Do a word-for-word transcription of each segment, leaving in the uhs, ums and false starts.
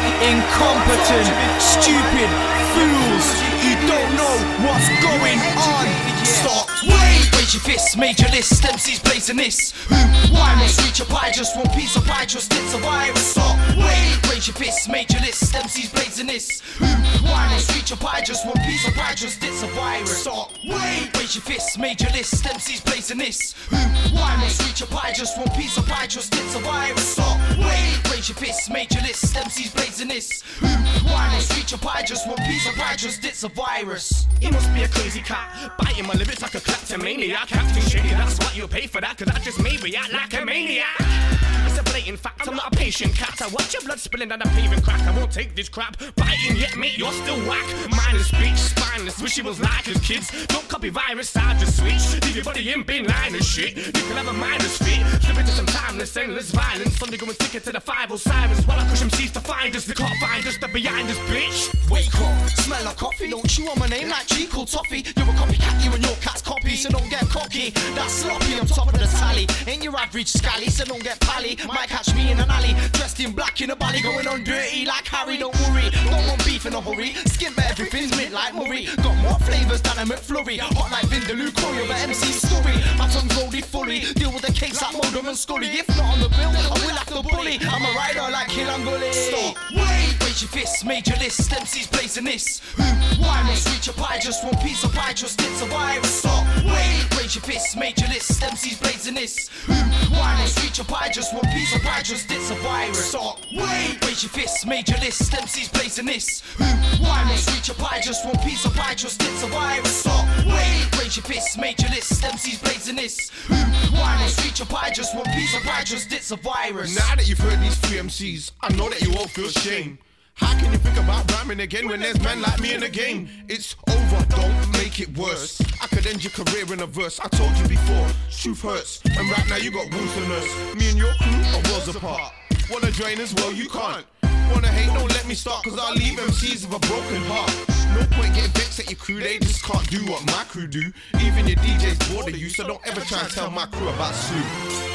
incompetent, stupid fools who don't know what's going on. Stop. Wait, raise your fists, major list, M Cs blazing this. Who, why must reach a pie, just one piece of pie, just it's a virus. Stop. Wait, raise your fists, major list, M Cs blazing this. Who, why must reach a pie, just one piece of pie, just it's a virus. Stop. Wait, raise your fists, major list, M Cs blazing this. Who, why must reach a pie, just one piece of pie, just it's a virus. Stop. Wait, raise your fists, major list, M Cs blazing this. Who, why must reach a pie, just one piece of pie, just it's a virus. He must be a crazy cat, biting my lyrics like a kleptomaniac. Acting shady, that's what you pay for that, cause I just may react like a maniac. It's a blatant fact, I'm not a patient cat. I watch your blood spilling down the paving crack. I won't take this crap, biting yet mate, you're still whack. Mindless speech, spineless, wish it was like us kids. Don't copy virus, I just switch. Leave your body in bin line and shit. You can have a mindless fit, slip into some timeless, endless violence. Sunday go and stick it to the five Osiris. While I push M Cs to find us, they can't find us, they're behind us, bitch. Wake up, smell like coffee, don't chew on my name like G called Toffee. You're a copycat, you and your cat's copy, so don't get cocky. That's sloppy, I'm top of the tally. Ain't your average scally, so don't get pally. Might catch me in an alley, dressed in black in a body, going on dirty like Harry. Don't worry, don't want beef in a hurry. Skin but everything's mint like Murray. Got more flavours than a McFlurry. Hot like Vindaloo, Courier, but M C's story. My tongue's rolled fully. Deal with the cakes like Modem and Scully. If not on the bill, I will have to bully. I'm a rider like Kilanguli. Stop. Wait, raise your fists, major list. M C's blazing this. Who, why must reach a pie, just one piece of pie, just it's a virus. Stop. Wait, raise your fists, major list. M C's blazing this. Who, why must reach a pie, just one piece of pie, just it's a virus. Stop. Wait, raise your fists, major list. M C's blazing this. Who, why must reach a pie, just one piece of pie, just it's a virus. Stop. Wait, raise your fists, major list. M C's blazing this. Who, why must reach a pie, just one piece of pie, just it's a virus. Now that you've heard these three M Cs, I know that you all feel shame. How can you think about rhyming again when there's men like me in the game? It's over, don't make it worse. I could end your career in a verse. I told you before, truth hurts. And right now you got wounds to nurse. Me and your crew are worlds apart. Wanna join as well, you can't. Wanna hate, don't let me start, cause I'll leave M Cs with a broken heart. No point getting vexed at your crew, they just can't do what my crew do. Even your D Js bored of you, so don't ever try and tell my crew about Sue.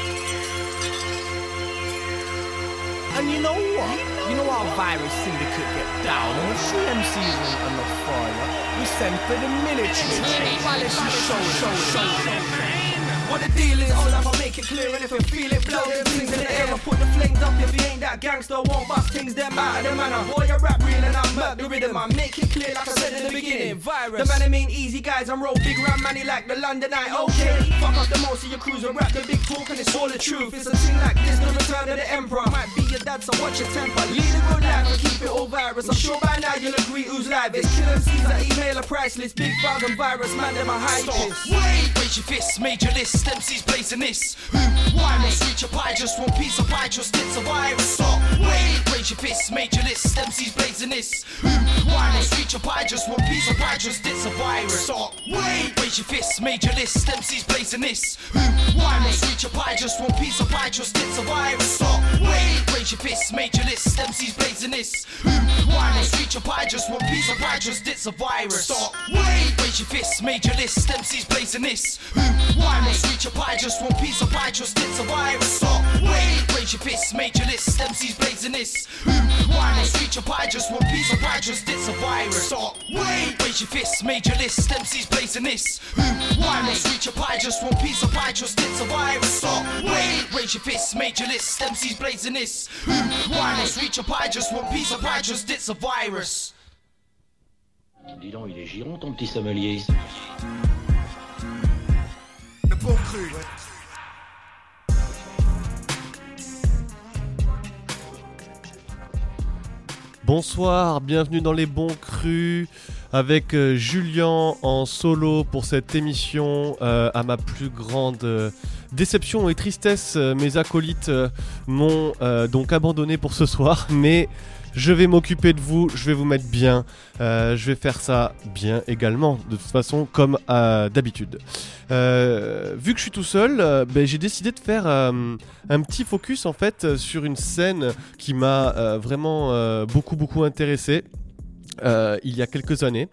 And you know what? You know how Virus Syndicate get down. And when three M Cs went on the fire, we sent for the military. Polish show, show, show, show. What the deal is, all I'ma make it clear, and if you feel it, blow them things in the air and put the flames up. If you ain't that gangster, won't bust things them out of the manner. Boy, you rap real and I murk the rhythm. I make it clear like I said in the beginning. Virus. The man I mean easy guys, I'm roll big round money like the London Eye. Okay, fuck up the most of your crews and rap the big talk and it's all the truth. It's a thing like this, the return of the emperor. Might be your dad, so watch your temper. Lead a good life and keep it all virus. I'm sure by now you'll agree who's live. It's kill M Cs that email a priceless. Big bug and virus, man, them a high piss. Wait, raise your fists, major list. M C's blazing this. Who, why must reach a pie, just one piece of pie, just it's a virus. Stop. Wait, raise your fists, major list. M C's blazing this. Who, why must reach a pie, just one piece of pie, just it's a virus. Stop. Wait, raise your fists, major list. M C's blazing this. Who, why must reach a pie, just one piece of pie, just it's a virus. Stop. Wait, raise your fists, major list. M C's blazing this. Who, why must reach a pie, just one piece of pie, just it's a virus. Stop. Wait, raise your fists, major list. M C's blazing this. Who, why must reach a pie, just one piece of pie, just it's a virus. Stop. Wait, raise your fists, major list. M C's blazing this. Who, why must reach a pie, just one piece of pie, just it's a virus. Stop. Wait, raise your fists, major list. M C's blazing this. Who, why must reach a pie, just one piece of pie, just it's a virus. Stop. Wait, raise your fists, major list. M C's blazing this. Who, why must reach a pie, just one piece of pie, just it's a virus. Dis donc, il est giron ton petit sommelier. Le bon cru. Bonsoir, bienvenue dans les bons crus avec euh, Julien en solo pour cette émission. Euh, à ma plus grande euh, déception et tristesse, euh, mes acolytes euh, m'ont euh, donc abandonné pour ce soir, mais je vais m'occuper de vous, je vais vous mettre bien, euh, je vais faire ça bien également, de toute façon, comme euh, d'habitude. Euh, vu que je suis tout seul, euh, ben, j'ai décidé de faire euh, un petit focus en fait sur une scène qui m'a euh, vraiment euh, beaucoup beaucoup intéressé. Euh, il y a quelques années.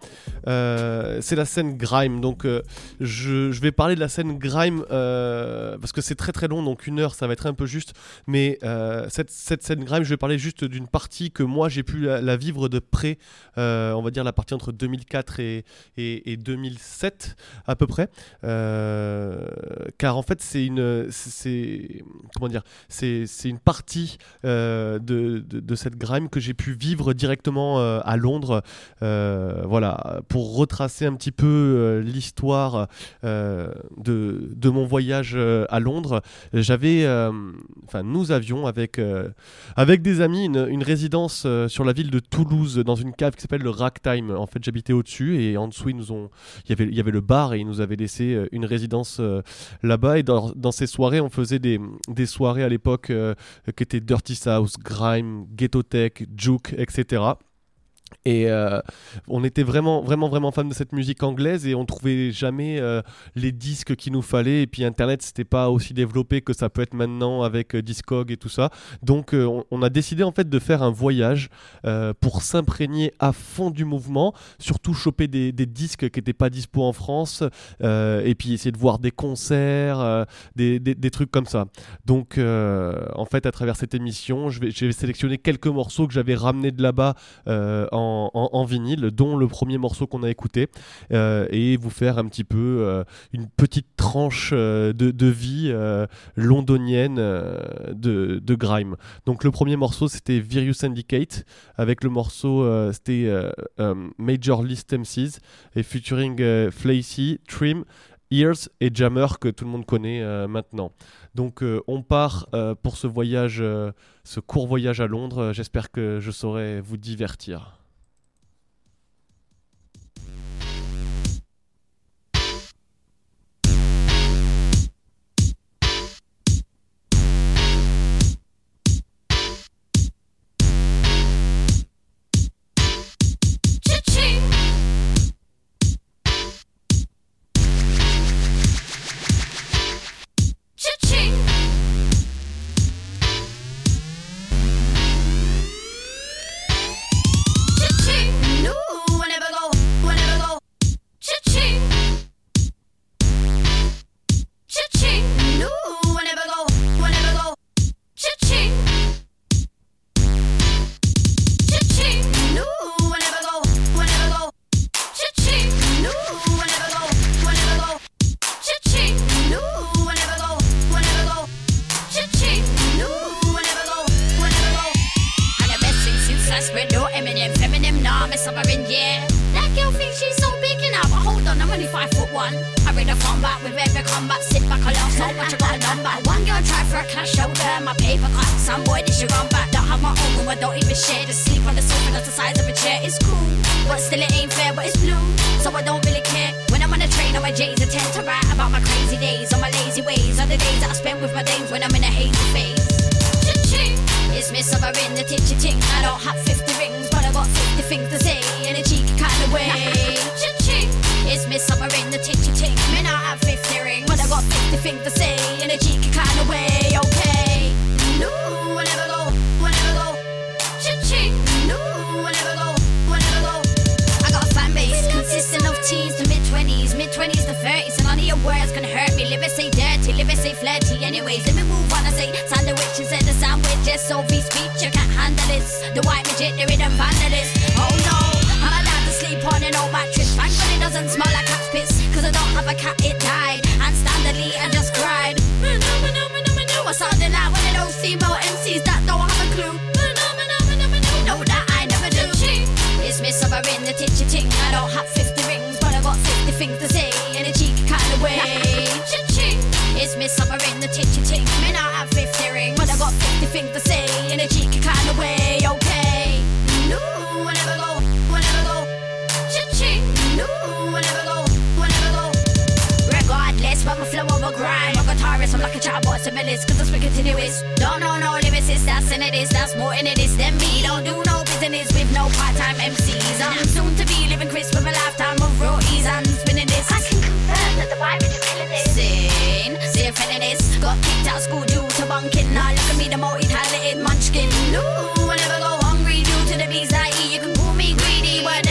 Euh, c'est la scène grime. Donc, euh, je, je vais parler de la scène grime euh, parce que c'est très très long, donc une heure, ça va être un peu juste. Mais euh, cette, cette scène grime, je vais parler juste d'une partie que moi j'ai pu la, la vivre de près. Euh, on va dire la partie entre deux mille quatre et, et, et deux mille sept à peu près. Euh, car en fait, c'est une, c'est comment dire, c'est, c'est une partie euh, de, de, de cette grime que j'ai pu vivre directement euh, à Londres. Euh, voilà, pour retracer un petit peu euh, l'histoire euh, de, de mon voyage euh, à Londres, j'avais, enfin euh, nous avions avec, euh, avec des amis une, une résidence euh, sur la ville de Toulouse dans une cave qui s'appelle le Ragtime. En fait, j'habitais au-dessus et en dessous, ils nous ont, il y avait, il y avait le bar et ils nous avaient laissé euh, une résidence euh, là-bas. Et dans, dans ces soirées, on faisait des, des soirées à l'époque euh, qui étaient Dirty South, Grime, Ghetto Tech, Juke, et cetera. Et euh, on était vraiment, vraiment, vraiment fans de cette musique anglaise et on trouvait jamais euh, les disques qu'il nous fallait. Et puis Internet, c'était pas aussi développé que ça peut être maintenant avec euh, Discog et tout ça. Donc euh, on, on a décidé en fait de faire un voyage euh, pour s'imprégner à fond du mouvement, surtout choper des, des disques qui n'étaient pas dispo en France euh, et puis essayer de voir des concerts, euh, des, des, des trucs comme ça. Donc euh, en fait, à travers cette émission, je vais, je vais sélectionner quelques morceaux que j'avais ramenés de là-bas euh, en En, en, en vinyle, dont le premier morceau qu'on a écouté, euh, et vous faire un petit peu euh, une petite tranche euh, de, de vie euh, londonienne euh, de, de grime. Donc le premier morceau c'était Virus Syndicate, avec le morceau euh, c'était euh, um, Major List M Cs et featuring euh, Flacy, Trim, Ears et Jammer que tout le monde connaît euh, maintenant. Donc euh, on part euh, pour ce voyage, euh, ce court voyage à Londres. J'espère que je saurai vous divertir. Munchkin. No, I never go hungry due to the bees I eat. You can call me greedy, but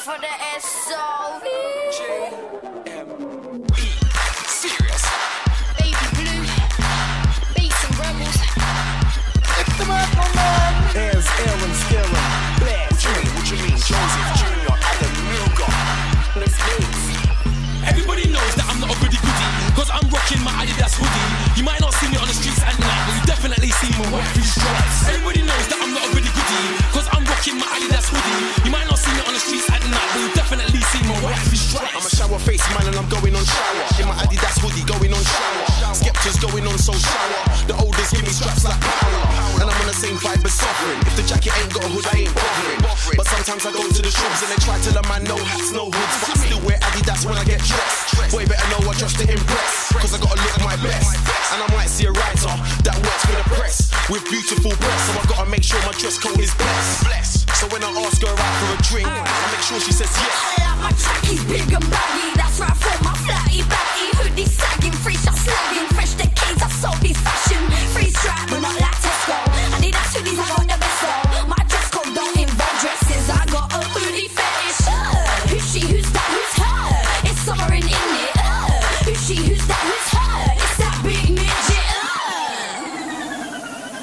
for the S O V. J M E. Serious. Baby blue, beats and rebels. It's the Merkel Man. Airs, Aaron, Skillin, Blair. What you mean? What you mean? Joseph Junior, Adam Milgar. Miss Leeds. Everybody knows that I'm not a goody goody, cause I'm rocking my Adidas hoodie. You might not see me on the streets at night, but you definitely see my white free stripes. Everybody knows that I'm not a goody goody, cause I'm rocking my Adidas hoodie. You might not see me on the streets at night, but you definitely see my white free stripes. I'm a shower face man and I'm going on shower. In my Adidas hoodie going on shower. Skepta's going on so shower. The oldest give me straps like power. And I'm on the same vibe as Sovereign. If the jacket ain't got a hood, I ain't bothering. But sometimes I go to the shops and they try to tell a man no hats, no hoods. But I still wear Adidas when I get dressed. Boy, better know I dress to impress, cause I gotta look my best. And I might see a writer that works for the press with beautiful breasts, so I gotta make sure my dress code is blessed. So when I ask her out for a drink, I make sure she says yes. I like my trackies big and baggy. That's right for my flatty baggy. Hoodie sagging, free shot slagging. Fresh decades, I sold these fashion. Free strap, but not like Tesco. I need that hoodies, I got the best though. My dress code don't involve dresses. I got a hoodie fetish. Uh, who's she, who's that, who's her? It's sovereign in it. Uh, who's she, who's that, who's her? It's that big midget. Uh.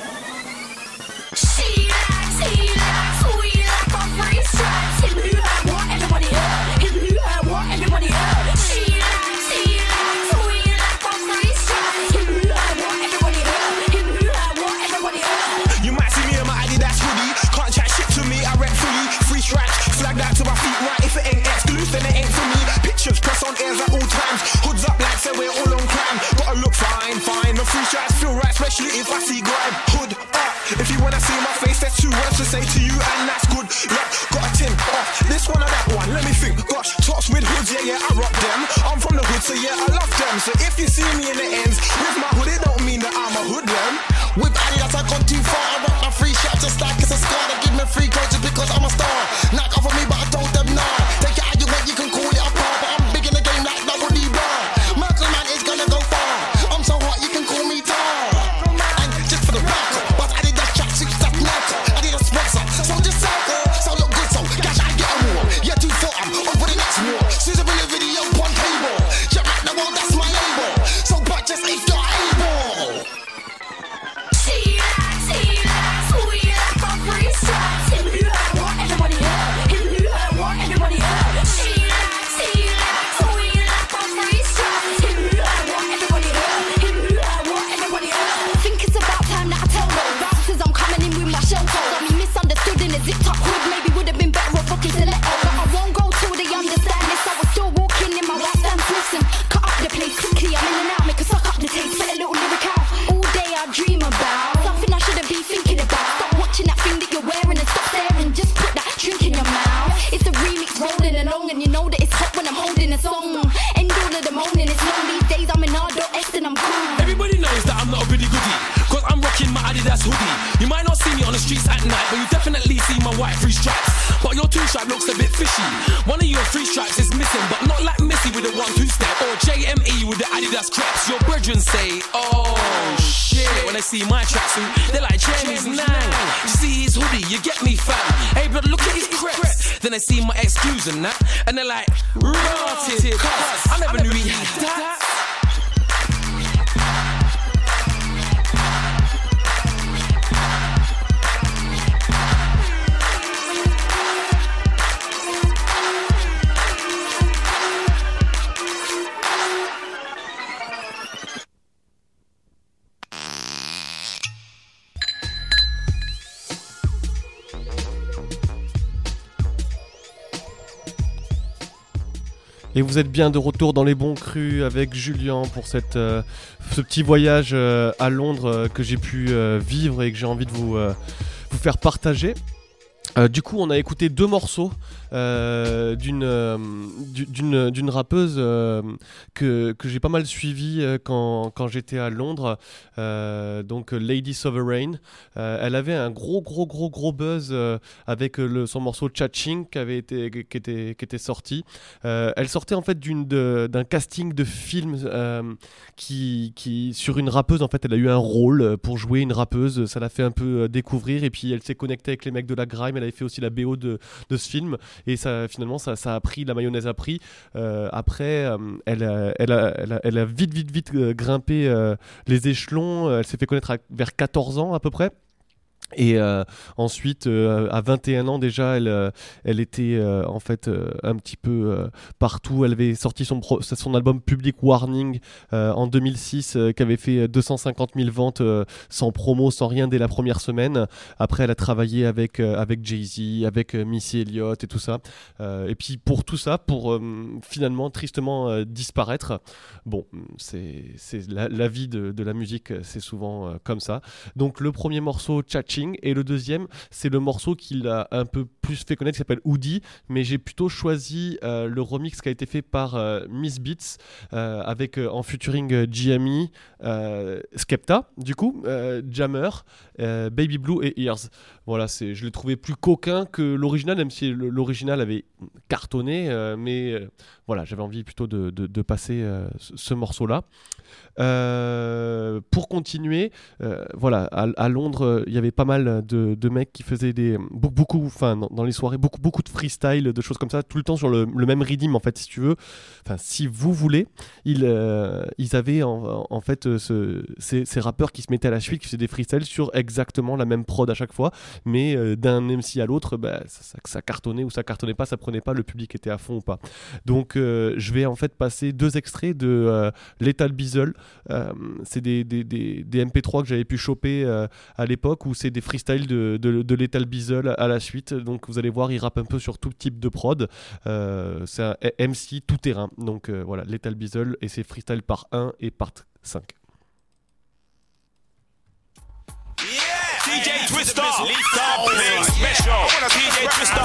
She likes, he likes, we like our free stripes. Him who I want, everybody up. Him who I want, everybody up. She likes, he likes, we like our free stripes. Him who I want, everybody up. Him who I want, everybody up. You might see me in my Adidas hoodie. Can't chat shit to me, I rep fully. Free stripes, flag that to my feet right. If it ain't exclusive, then it ain't for me. Pictures press on airs at all times. Hoods up like say we're all on crime. Gotta look fine, fine. The free stripes feel right, especially if I see grime. Hood up. If you wanna see my face, there's two words to say to you, and that's good luck. Got a tin off this one or that one. Let me think. Gosh, tops with hoods, yeah, yeah, I rock them. I'm from the hood, so yeah, I love them. So if you see me in the ends with my hood, it don't mean that I'm a hoodlum. With Adidas I gone too far. I rock my free shot just like it's a scar. They give me free clothes just because I'm a star. Not over me, but I told them nah. Take it how you want, you can call it a bar, but I'm big in the game like nobody bar. Merkel Man is gonna go far. I'm so hot, you can call me tar. And just for the record, but Adidas tracksuits that's Merkel. Adidas sponsor, so just circle. So look good, so gosh I get a war. Yeah, too thought I'm on for the next war. Susan in the video on cable. Yeah, right now, well, that's my label. So but just if you're able. She likes, he likes, we like our free stripes. Him who I want, everybody up. Him who I want, everybody up. She likes, he likes, we like our free stripes. Him who I want, everybody up. Him who I want, everybody up. Think it's about time that I tell those bouncers I'm coming in with my shell toes. Got me misunderstood in a zip top hood. Maybe would have been better off fucking to let go. But I won't go till they understand this. I was still walking in my white stance. Listen, cut up the place quickly. I'm in and out, make a suck up the taste. Spit a little lyric out. All day I dream about something I shouldn't be thinking about. Stop watching that thing that you're wearing and stop staring. Just put that drink in your mouth. It's a remix rolling along, and you know that it's hot when I'm holding a song. End all of the moaning, it's long these days. I'm in R dot X and I'm cool. Everybody knows that I'm not a goody goody, cause I'm rocking my Adidas hoodie. You might not see me on the streets at night, but you definitely see my white free stripes. But your two stripe looks a bit fishy. One of your three stripes is missing, but not like Missy with the one two step, or J M E with the Adidas creps. Your brethren say, oh shit. When they see my tracksuit, they're like, Jamie's nine. You see his hoodie, you get me fam. Hey brother, look at his creps. Then they see my excuse and that, and they're like, rotted, cuz I never knew he had that. Et vous êtes bien de retour dans les bons crus avec Julien pour cette, euh, ce petit voyage euh, à Londres euh, que j'ai pu euh, vivre et que j'ai envie de vous, euh, vous faire partager. Euh, du coup, on a écouté deux morceaux euh, d'une, euh, d'une, d'une rappeuse euh, que, que j'ai pas mal suivie euh, quand, quand j'étais à Londres, euh, donc Lady Sovereign. Euh, elle avait un gros, gros, gros, gros buzz euh, avec le, son morceau Cha-Ching qui, avait été, qui, était, qui était sorti. Euh, elle sortait en fait d'une, de, d'un casting de film euh, qui, qui, sur une rappeuse. En fait, elle a eu un rôle pour jouer une rappeuse. Ça l'a fait un peu découvrir et puis elle s'est connectée avec les mecs de la grime. Prime, elle avait fait aussi la B O de, de ce film, et ça, finalement ça, ça a pris, la mayonnaise a pris. Euh, après, euh, elle, a, elle, a, elle, a, elle a vite, vite, vite euh, grimpé euh, les échelons. Elle s'est fait connaître à, vers quatorze ans à peu près. Et euh, ensuite, euh, à vingt et un ans déjà, elle, euh, elle était euh, en fait euh, un petit peu euh, partout. Elle avait sorti son, pro- son album Public Warning euh, en deux mille six, euh, qui avait fait deux cent cinquante mille ventes euh, sans promo, sans rien dès la première semaine. Après, elle a travaillé avec, euh, avec Jay-Z, avec euh, Missy Elliott et tout ça. Euh, et puis pour tout ça, pour euh, finalement tristement euh, disparaître. Bon, c'est, c'est la, la vie de, de la musique, c'est souvent euh, comme ça. Donc le premier morceau, Cha-Ching, et le deuxième, c'est le morceau qu'il a un peu plus fait connaître, qui s'appelle Hoodie, mais j'ai plutôt choisi euh, le remix qui a été fait par euh, Miss Beats, euh, avec euh, en featuring euh, G M E, euh, Skepta, du coup, euh, Jammer, euh, Baby Blue et Ears. Voilà, c'est, je l'ai trouvé plus coquin que l'original, même si le, l'original avait cartonné, euh, mais euh, voilà, j'avais envie plutôt de, de, de passer euh, ce, ce morceau-là. Euh, pour continuer, euh, voilà, à, à Londres, il y avait pas mal de, de mecs qui faisaient des beaucoup, enfin dans, dans les soirées, beaucoup, beaucoup de freestyle, de choses comme ça, tout le temps sur le, le même rythme en fait, si tu veux. Enfin, si vous voulez, ils, euh, ils avaient en, en fait ce, ces, ces rappeurs qui se mettaient à la suite, qui faisaient des freestyles sur exactement la même prod à chaque fois, mais euh, d'un M C à l'autre, bah, ça, ça, ça cartonnait ou ça cartonnait pas, ça prenait pas, le public était à fond ou pas. Donc, euh, je vais en fait passer deux extraits de euh, Lethal Bizzle. Euh, c'est des, des, des, des M P trois que j'avais pu choper euh, à l'époque, où c'est des freestyles de, de, de Lethal Bizzle à la suite. Donc vous allez voir, il rappe un peu sur tout type de prod. Euh, c'est un M C tout terrain. Donc euh, voilà, Lethal Bizzle, et c'est freestyle part un et part cinq. D J Twister, lethal play special. D J Twister,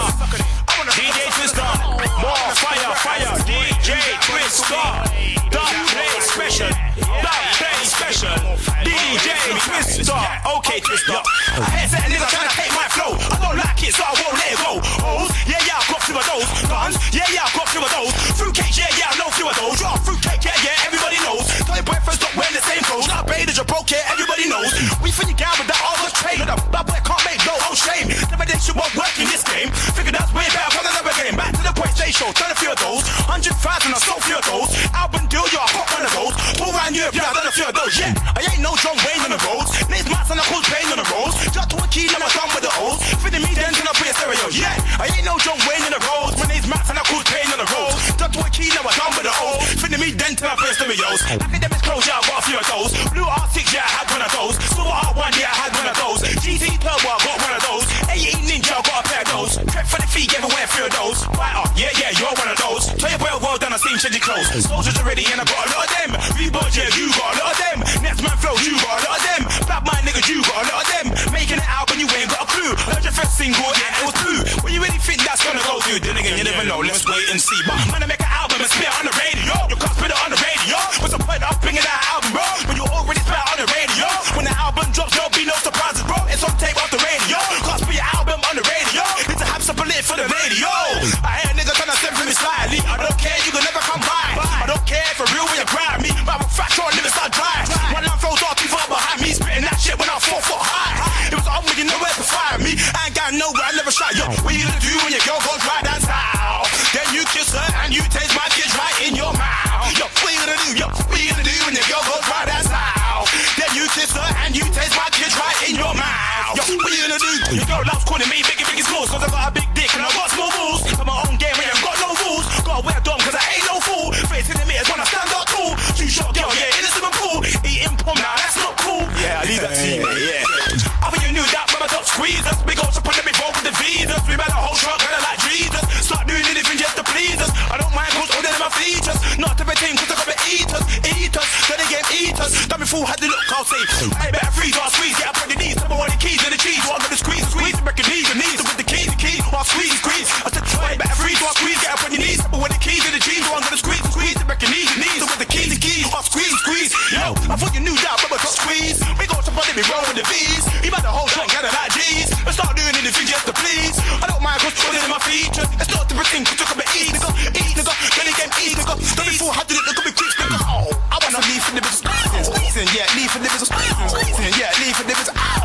D J Twister, more fire, fire. D J Twister, dub play special, dub play special. D J Twister, okay Twister. I hear that nigga tryna take my flow. I don't like it, so I won't let it go. Hoes, yeah yeah, I've got few of those. Guns, yeah yeah, I've got few of those. Fruitcake, yeah yeah, I know few of those. You're a fruitcake, yeah yeah, everybody knows. Tell your boyfriend stop wearing the same clothes. Not paid as you're broke, yeah, everybody knows. We think you down with that all the trade. That boy can't make no own shame. Never did shit won't work in this game. Figured that's way better for another game. Back to the point, stay show, turn a few of those. Hundred thousand, I sold few of those. Album deal, you're a hot one of those. All around Europe, yeah, I done a few of those. Yeah, I ain't no John Wayne on the roads. Names Max and I cause pain on the roads. Just to a key, now I'm done with the O's. Fitting me then, till I play a stereo. Yeah, I ain't no John Wayne on the roads. My name's Max and I cause pain on the roads. Just to a key, now I'm done with the O's. Fitting me then, till I play a stereos. Academics close, yeah, I got a few of those. Blue R six, yeah, I had one of those. Silver R one, yeah, I had one of those. G T Turbo, I got one of those. eighteen Ninja, I got a pair of those. Prep for the feet, everywhere, few of those. Fighter, yeah, yeah, you're one of those. Tell your boy, well done, I seen shitty clothes. Soldiers are ready, and I got a lot of them. Reebok, yeah, you got a lot of them. Next man flow, you got a lot of them. Bad mind niggas, you got a lot of them. Making it out, but you ain't got a clue. Heard your first single, and it was blue. What you really think that's gonna go through? Then again, you never know, let's wait and see. But when I make an album and spit it on the radio, you can't spit it on the radio. What's the point of bringing that album, bro? When you already spit it on the radio. When the album drops, there'll be no surprises, bro. It's on tape off the radio. Can't spit your album on the radio. Need to have some lit for the radio. I hear a nigga tryna send for me slightly. I don't care, you can never come by. I don't care for real when you grab me. But I'm a fat short, never start dry. One line flows off, people are behind me. Spitting that shit when I'm four foot high. It was on when you nowhere to fire me. I ain't got nowhere, I never shot you. What you gonna do when your girl goes right down south? Then you kiss her and you taste my kids right in your mouth. Yo, what you gonna do? Yo, what you gonna do when your girl goes right down south? Then you kiss her and you taste my kids right in your mouth. Yo, what you gonna do? Your girl loves calling me biggie, biggie smalls, cause I got a big dick and I got small balls. For my own game, I ain't got no rules. Gotta wear dumb cause I ain't no fool. Facing the mirrors when I stand up tall. Two shot girl, yeah, in the swimming pool. Eating pom, now that's not cool. Yeah, I leave that to you, mate, yeah. I think you knew that, but I don't squeeze us. Big old support, let me roll with the visas. We better whole truck, kinda like Jesus. Start doing anything just to please us. I don't mind cause all them my features. Not everything cause I got to eat us. Eat us, then again eat us. Got me fool, had to look, I'll say. I better freeze or squeeze, get up on your knees. Tell me what the keys and the cheese. What I'm gonna squeeze, squeeze, break your knees and knees. With the keys, the keys, or squeeze, squeeze. I said, I better freeze or squeeze, get up on your knees. Tell me what the keys and the cheese. What I'm gonna squeeze, squeeze, break your knees and knees. With the keys, the keys, or squeeze, squeeze. Yo, I thought you knew that, but I got squeeze. We got somebody be roll with the V's. You better hold on, get it like G's. And start doing anything just to please. I don't mind cause all in my features. It's not everything, cause you can be eat, nigga. Eat, nigga. Then again, eat, nigga. Don't be fool, how did it look at me quick, nigga? Oh, I wanna leave for the business. Yeah, leave for the business. Yeah, leave for the business.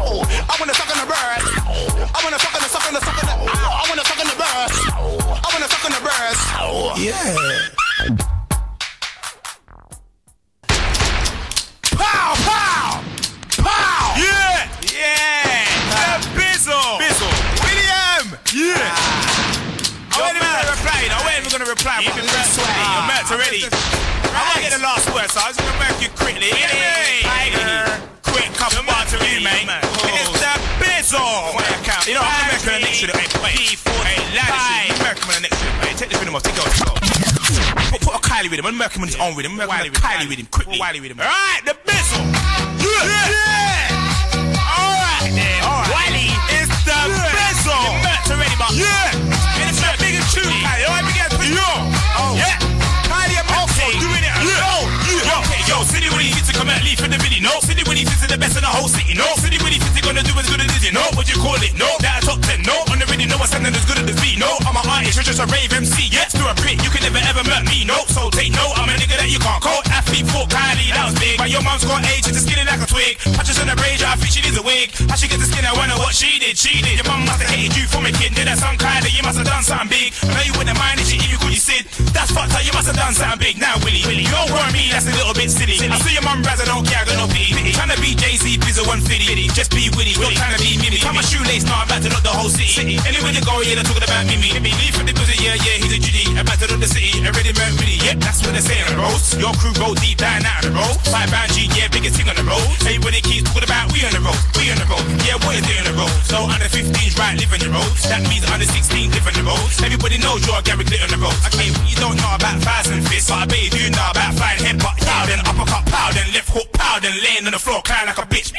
so I was gonna work you quickly. Tiger, quick couple bars to you, mate. It's the Bizzle. You know, I'm American next to the hey, hey, lad, American man next to him. Hey, take this rhythm off, take it off, take it off. Put, put a Kylie with him, an American man's on with him, American Kylie with him, quickly. Wiley with him. Alright, the Bizzle. Yeah, yeah. Alright, then, alright. Wiley, it's the Bizzle. The merch already, but yeah. It's the biggest tune, Kylie. Alright, we get it. Yo, oh, yeah. Kylie and also doing it. Yo, yo, okay, yo, City Willie gets to come out, leave for the video. No, City Willie is the best in the whole city. No, City Willie is gonna do as good as this. No, what you call it? No, that top ten. No, on the radio, no, I'm standing as good as this beat. No, I'm an artist, you're just a rave M C. Yes, do a print, you can never ever murk me. No, so take no, I'm a nigga that you can't call. Athlete for Kylie, that was big. But your mom's got age, she's just skinny like a twig. Patches on the razor, I think she needs a wig. How she get the skin, I wonder what she did. She did. Your mom must have hated you from a kid. Did that sound Kylie? You must have done something big. I know you wouldn't mind if she give you good, you Sid. That's fucked up, you must have done something big. Now, Willie, Willie, you don't want me, that's a little bit silly. I see your mum razz, I don't care, I got no pity. Tryna be Jay-Z, Bizzo, one fifty. Just be Willie, don't tryna be Mimi. Tie my shoelace, now I'm about to knock the whole city. Anywhere you go, yeah, they're talking about Mimi. Leave from the building, yeah, yeah, he's a Judy. About to knock the city, already murk Willie. Yep, that's what they say on the roads. Your crew roll deep down out of the road. Five bound G, yeah, biggest thing on the road. Everybody keeps talking about we on the road, we on the road. Yeah, what is it on the road? So under fifteens, right, live on the road. That means under sixteen, live on the road. Everybody knows you're a Gary Glitter on the road. Okay, you don't know about thighs and fists, but I bet you do know about flying headbutt, pow, then uppercut, pow, then left hook, pow, then laying on the floor crying like a bitch.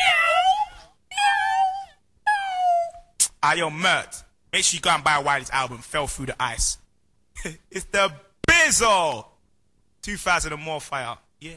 Ah, yo, Mert, make sure you go and buy Wiley's album, Fell Through the Ice. It's the Bizzle. two thousand and more fire. Yeah.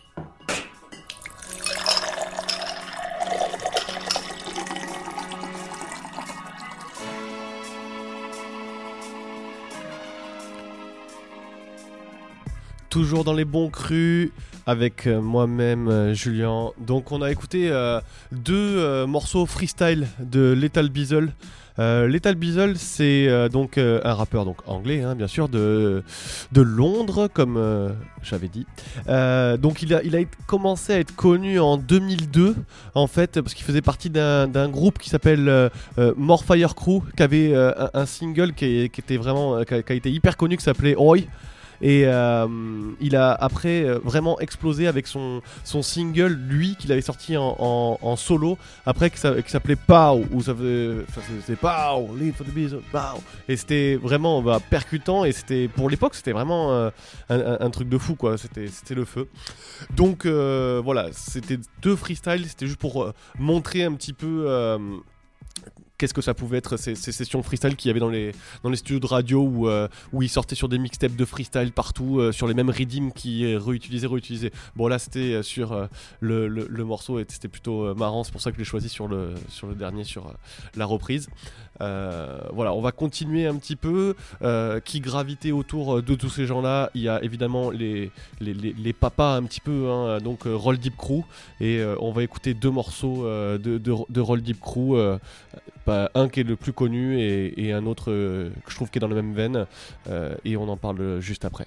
Toujours dans les bons crus avec euh, moi-même euh, Julien. Donc on a écouté euh, deux euh, morceaux freestyle de Lethal Bizzle. Euh, Lethal Bizzle, c'est euh, donc euh, un rappeur donc anglais, hein, bien sûr, de de Londres, comme euh, j'avais dit. Euh, donc il a il a commencé à être connu en deux mille deux, en fait, parce qu'il faisait partie d'un d'un groupe qui s'appelle euh, euh, More Fire Crew, qui avait euh, un, un single qui, qui était vraiment qui a, qui a été hyper connu, qui s'appelait Oi. Et euh, il a après euh, vraiment explosé avec son, son single, lui, qu'il avait sorti en, en, en solo, après qui s'appelait Pow, où ça faisait, c'était Pow, Live for the Bizzle, Pow. Et c'était vraiment bah, percutant, et c'était, pour l'époque, c'était vraiment euh, un, un, un truc de fou, quoi. C'était, c'était le feu. Donc euh, voilà, c'était deux freestyles, c'était juste pour euh, montrer un petit peu. Euh, Qu'est-ce que ça pouvait être ces, ces sessions freestyle qu'il y avait dans les, dans les studios de radio où, euh, où ils sortaient sur des mixtapes de freestyle partout, euh, sur les mêmes rythms qui euh, réutilisaient, réutilisaient. Bon là c'était euh, sur euh, le, le, le morceau et c'était plutôt euh, marrant, c'est pour ça que je l'ai choisi sur le, sur le dernier, sur euh, la reprise. Euh, voilà, on va continuer un petit peu. Euh, qui gravitait autour de tous ces gens-là, il y a évidemment les, les, les, les papas un petit peu, hein, donc euh, Roll Deep Crew, et euh, on va écouter deux morceaux euh, de, de, de Roll Deep Crew. Euh, Bah, un qui est le plus connu et, et un autre euh, que je trouve qui est dans la même veine, euh, et on en parle juste après.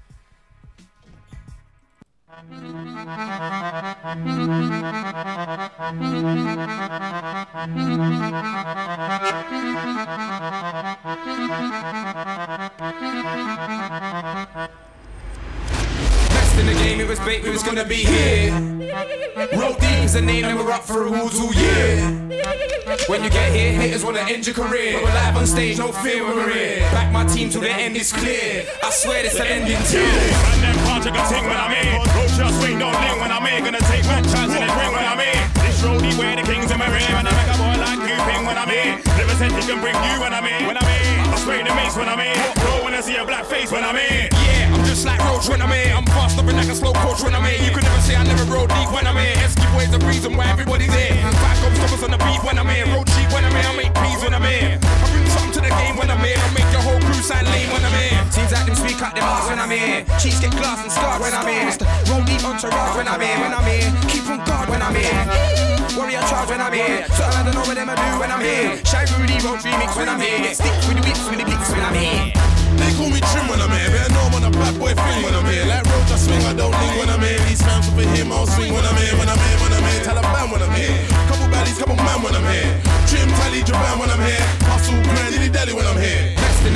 In the game, it was bait, we was gonna be here. Roll deep is a name that we're up for awards all year. When you get here, haters wanna end your career. But we're live on stage, no fear when we're here. Back my team till the end is clear. I swear this an ending too. And them can't take a ting when I'm in. Roach just swing, don't ling when I'm in. Gonna take one chance in the ring when I'm in. This roadie where the kings in my rear. And I make a boy like you ping when I'm in. Never said he can bring you when I'm in. When I'm in, I spray the mace when I'm in. Roll when I see a black face when I'm in. Yeah, I'm just like Roach when I'm in. I'm fast up like a slow coach when I'm here. You could never say I never roll deep when I'm here. Esky boy's the reason why everybody's here. Five comes stoppers on the beat when I'm here. Roll cheap when I'm here. I make peas when I'm here. I bring something to the game when I'm here. I make your whole crew sign lame when I'm here. Seems like them speak out them hearts when I'm here. Cheats get glass and scarred when I'm here. It's the roll deep entourage when I'm here. When I'm here, keep on guard when I'm here. Warrior charge when I'm here. So I don't know what them I do when I'm here. Shy Rudy roll remix when I'm here. Get sticks with the whips with the blicks when I'm here. They call me Trim when I'm here, but I know I'm on a bad boy thing when I'm here. Like Roach, I swing, I don't link when I'm here. These fans for him, I'll swing when I'm here. When I'm here, when I'm here, Taliban when I'm here. Couple baddies, couple man when I'm here. Trim, Tally, Japan when I'm here. Hustle, Grand, Dilly Dally when I'm here. Best in the game, it was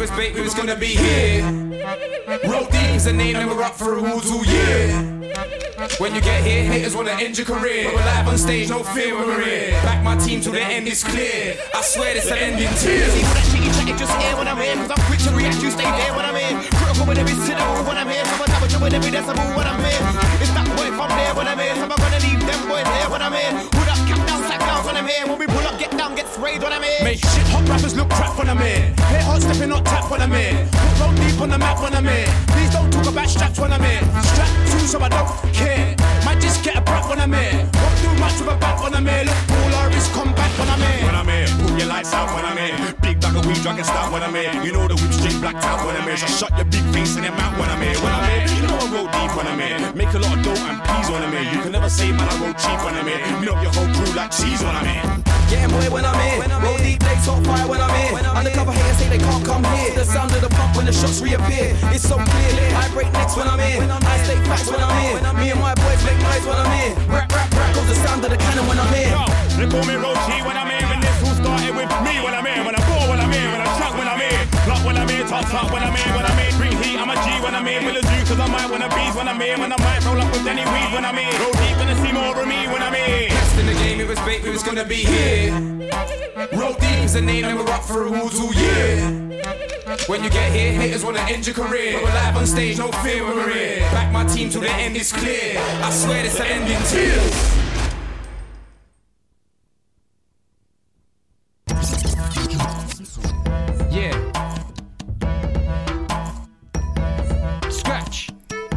was bait, we was gonna be here. Roll deep is a name and we're up for awards all year. When you get here, haters wanna end your career. But we're live on stage, no fear when we're here. Back my team till the end is clear. I swear this an ending tear. See all that shit you chatting, just air when I'm here. Cause I'm quick to react, you stay there when I'm here. Critical with every syllable when I'm here. So I'm average with every decibel when I'm here. It's that boy from there when I'm here. So I'm gonna leave them boys there when I'm here. Hood up, cap down, sack down when I'm here. When we pull up, get down, get sprayed when I'm here. Make shit hot rappers look crap when I'm here. Hit hot stepping, not tap when I'm here. Put roll deep on the map when I'm here. Please don't talk about straps when I'm here. Strap too, so I don't care. Might just get a brat when I'm here. Won't do much with a bat when I'm here. Look, all our wrist combat when I'm here. When I'm here, pull your lights out when I'm here. Big bag of weed, dragon start when I'm here. You know the whip straight blacked out when I'm here. So shut your big face in your mouth when I'm here. When I'm here, you know I roll deep when I'm here. Make a lot of dough and peas when I'm here. You can never say man I roll cheap when I'm here. Meet up your whole crew like cheese when I'm here. Yeah, boy, when I'm here. Roll deep, they talk fire when I'm here. Undercover haters say they can't come here. The sound of the pump when the shots reappear. It's so clear. I break necks when I'm here. I stay facts when I'm here. Me and my boys make noise when I'm here. Rap, rap, rap goes the sound of the cannon when I'm here. Yo, they call me Rochi when I'm here. And this who started with me when I'm here. When I ball when I'm here. When I chuck when I'm here. Block when I'm here. Top top when I'm here. When I'm here. Bring heat, I'm a G when I'm here. Will a Jew cause I might wanna bees when I'm here. When I might roll up with any weed when I'm here. Roll deep, gonna see more of me when I'm here. Best in the game, it was bait, we was gonna be here. Roll deep is a name and we're up for awards all year. When you get here, haters wanna end your career. But we're live on stage, no fear when we're here. Back my team till the end is clear. I swear this an ending tears. Yeah. Scratch.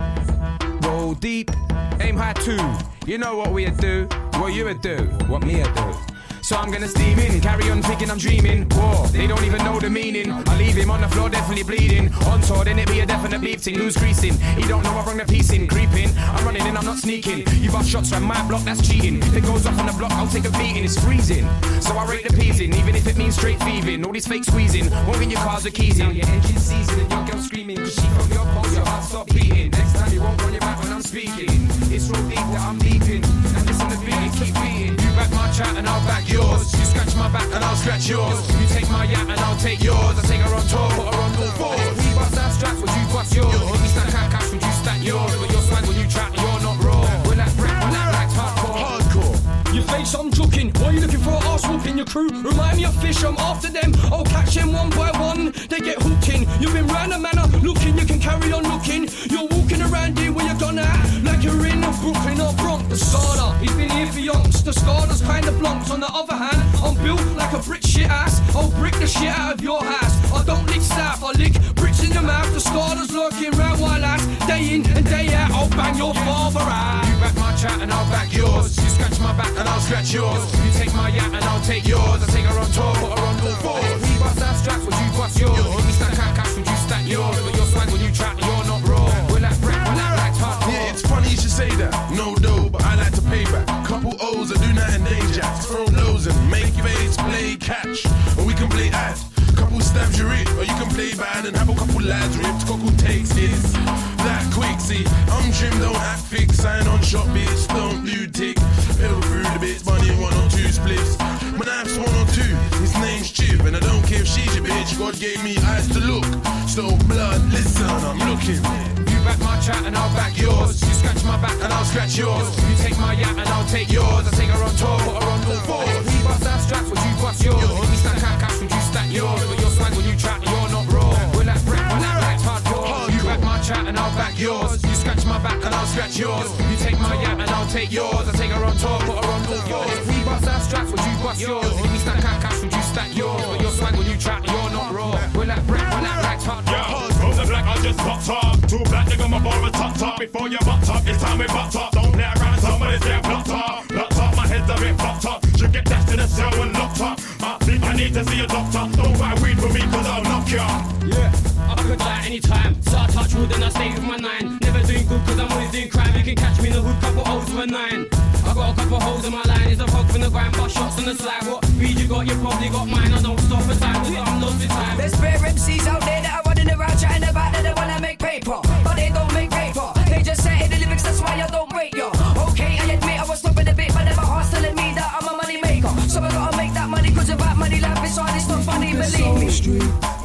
Roll deep, aim high too. You know what we'd do, what you would do, what me would do. So I'm gonna steam in, carry on thinking I'm dreaming. Whoa, they don't even know the meaning. I leave him on the floor, definitely bleeding. On tour, then it be a definite bleep thing. Lose creasing, he don't know I bring the piece in. Creeping, I'm running in, I'm not sneaking. You bust shots from my block, that's cheating. If it goes off on the block, I'll take a beating. It's freezing, so I rate the peas in. Even if it means straight thieving. All these fake squeezing, won't get your cars or keys in. Your engine season and your girl screaming. Cause she from your pulse, your heart stop beating. Next time you won't run your back when I'm speaking. It's real deep that I'm leaping. And listen to beat, keep beating. You back my chat and I'll back yours. You scratch my back and I'll scratch yours. You take my yap and I'll take yours. I take her on tour, put her on all fours. We bust our straps, would you bust yours? We stack our cash, would you stack yours? But your swag when you chat, you're not raw. We're like rap, we're like racks, hardcore. Hardcore. Your face, I'm joking. Why you looking for an arse whooping? Your crew remind me of fish, I'm after them. I'll catch them one by one, they get hooked in. You've been round the manor, looking, you can carry on looking. You're walking around here where you're gonna act like you're in Brooklyn or Bronx. The Scarter, he's been here for yonks. The Scarter's kinda blunts. On the other hand, I'm built like a brick shit ass. I'll brick the shit out of your house. I don't lick staff, I lick bricks in your mouth. The Scarter's lurking round while ass. Day in and day out, I'll bang your father out. You back my chat and I'll back yours. You scratch my back and I'll scratch yours. You take my yap and I'll take yours. I take her on tour, put her on all fours. We bust our straps, would you bust yours? We stack our cash, would you stack yours? But your swag when you chat, you're not raw. We're like rap, we're like racks, hardcore. Yeah, it's funny you should say that. No dough, but I like to pay back. Couple O's, I do night and day jacks. Throw lows and make face, play catch. Or we can play ad. Couple stabs you rip, or you can play bad and have a couple lads ripped. Couple takes this, that quick, see. I'm trim, don't act fix. Sign on shop, bitch, don't do tick. Pill through the bits, money one or two splits. My knife's one or two, his name's Chip. And I don't care if she's your bitch, God gave me eyes to look. So blood, listen, I'm looking. You back my chat and I'll back yours. You scratch my back and I'll scratch yours. You take my yap and I'll take yours. I take her on tour, put her on all fours. We bust our straps, would you bust yours? We stack our cash, would you stack yours? But your swag when you chat, you're not raw. We're like rap, we're like racks, hardcore. You back my chat and I'll back yours. You scratch my back and I'll scratch yours. You take my yap and I'll take yours. I take her on tour, put her on all fours. We bust our straps, would you bust yours? We stack our cash, would you stack yours? But your swag when you chat, you're not raw. We're like rap, we're like racks, hardcore. From the black, I just popped up. Two black, they got my bar and top top. Before you butt up, it's time we butt up. Don't let around somebody's get blocked up. Blocked up, my head's a bit fucked up. Should get dashed to the cell and locked up. I think I need to see a doctor. Don't buy weed for me, cause I'll knock ya. Yeah, I could die anytime. So I touch wood and I stay with my nine. Never doing good cause I'm always doing crime. You can catch me in the hood, couple O's with a nine. I got a couple holes in my line. It's a hog from the grind, but shots on the slide. What weed you got, you probably got mine. I don't stop for time, cause I'm lost with time. There's bare M Cs out there that are running around chatting about that they wanna make paper, but they don't make paper. They just say the lyrics, that's why I don't rate ya. Okay, I admit I was stopping a bit, but never heart's telling me that I'm a money maker. So I gotta make that money, cause without money life is hard, it's not funny, believe me. Street, the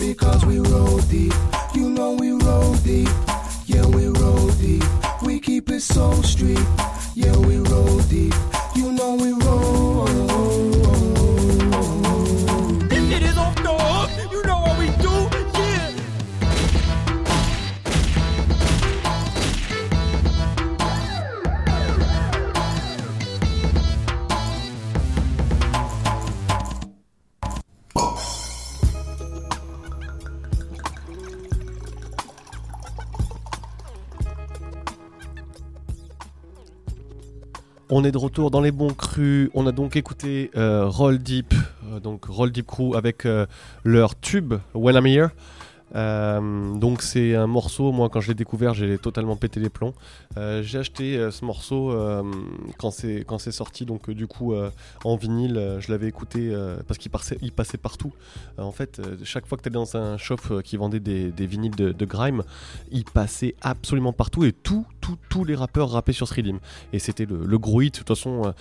because we roll deep. You know we roll deep. Yeah, we roll deep. We keep it so street. Yeah, we roll deep. You know we roll. If it is off the hook, you know what we do, yeah. On est de retour dans les bons crus. On a donc écouté euh, Roll Deep, euh, donc Roll Deep Crew avec euh, leur tube When I'm Here. Euh, donc c'est un morceau, moi quand je l'ai découvert j'ai totalement pété les plombs. euh, j'ai acheté euh, ce morceau euh, quand, c'est, quand c'est sorti, donc euh, du coup euh, en vinyle euh, je l'avais écouté euh, parce qu'il passait, il passait partout. euh, en fait euh, chaque fois que tu es dans un shop euh, qui vendait des, des vinyles de, de grime, il passait absolument partout et tout, tout, tous les rappeurs rappaient sur Srilim et c'était le, le gros hit. De toute façon euh,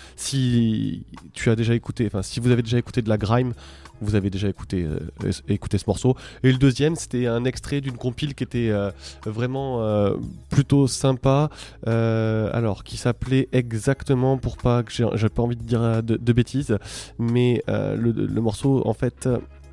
si tu as déjà écouté, enfin si vous avez déjà écouté de la grime, vous avez déjà écouté, euh, écouté ce morceau. Et le deuxième, c'était un extrait d'une compile qui était euh, vraiment euh, plutôt sympa. Euh, alors, qui s'appelait exactement, pour pas que j'ai, j'ai pas envie de dire de, de bêtises, mais euh, le, le morceau, en fait,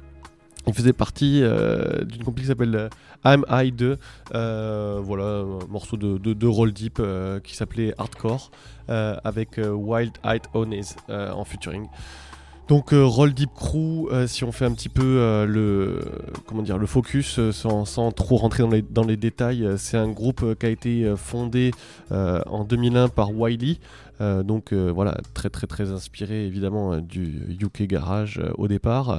il faisait partie euh, d'une compile qui s'appelle euh, I'm I deux. Euh, voilà, un morceau de, de, de Roll Deep euh, qui s'appelait Hardcore euh, avec euh, Wild Eyed Ones euh, en featuring. Donc euh, Roll Deep Crew, euh, si on fait un petit peu euh, le comment dire le focus euh, sans, sans trop rentrer dans les, dans les détails, euh, c'est un groupe euh, qui a été euh, fondé euh, en deux mille un par Wiley. Euh, donc euh, voilà, très très très inspiré évidemment euh, du U K Garage euh, au départ,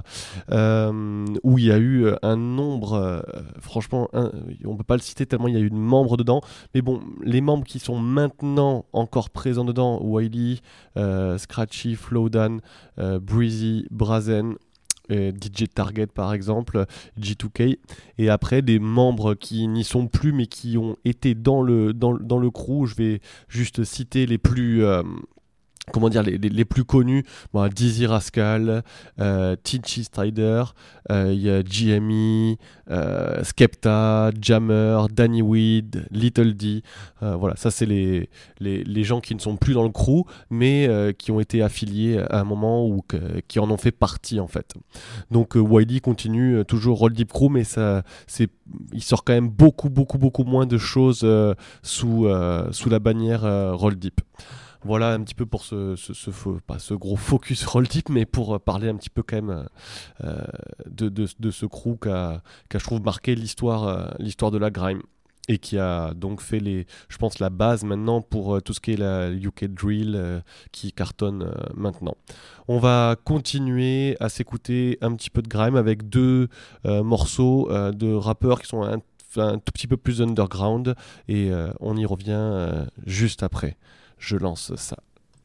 euh, où il y a eu euh, un nombre, euh, franchement, un, on peut pas le citer tellement il y a eu de membres dedans, mais bon, les membres qui sont maintenant encore présents dedans, Wiley, euh, Scratchy, Flowdan, euh, Breezy, Brazen, Euh, D J Target par exemple, G deux K, et après des membres qui n'y sont plus mais qui ont été dans le, dans, dans le crew. Je vais juste citer les plus euh, comment dire les, les, les plus connus. Bon, Dizzy Rascal, euh, Tinchy Strider, il euh, y a G M E, euh, Skepta, Jammer, Danny Weed, Little D. Euh, voilà, ça c'est les, les, les gens qui ne sont plus dans le crew mais euh, qui ont été affiliés à un moment ou que, qui en ont fait partie en fait. Donc euh, Wiley continue euh, toujours Roll Deep Crew, mais ça, c'est, il sort quand même beaucoup beaucoup beaucoup moins de choses euh, sous, euh, sous la bannière euh, Roll Deep. Voilà un petit peu pour ce, ce, ce, pas ce gros focus Roll Deep, mais pour parler un petit peu quand même euh, de, de, de ce crew qui a, qui a, je trouve, marqué l'histoire, euh, l'histoire de la grime et qui a donc fait, les, je pense, la base maintenant pour euh, tout ce qui est la U K Drill euh, qui cartonne euh, maintenant. On va continuer à s'écouter un petit peu de grime avec deux euh, morceaux euh, de rappeurs qui sont un, un tout petit peu plus underground et euh, on y revient euh, juste après. Je lance ça.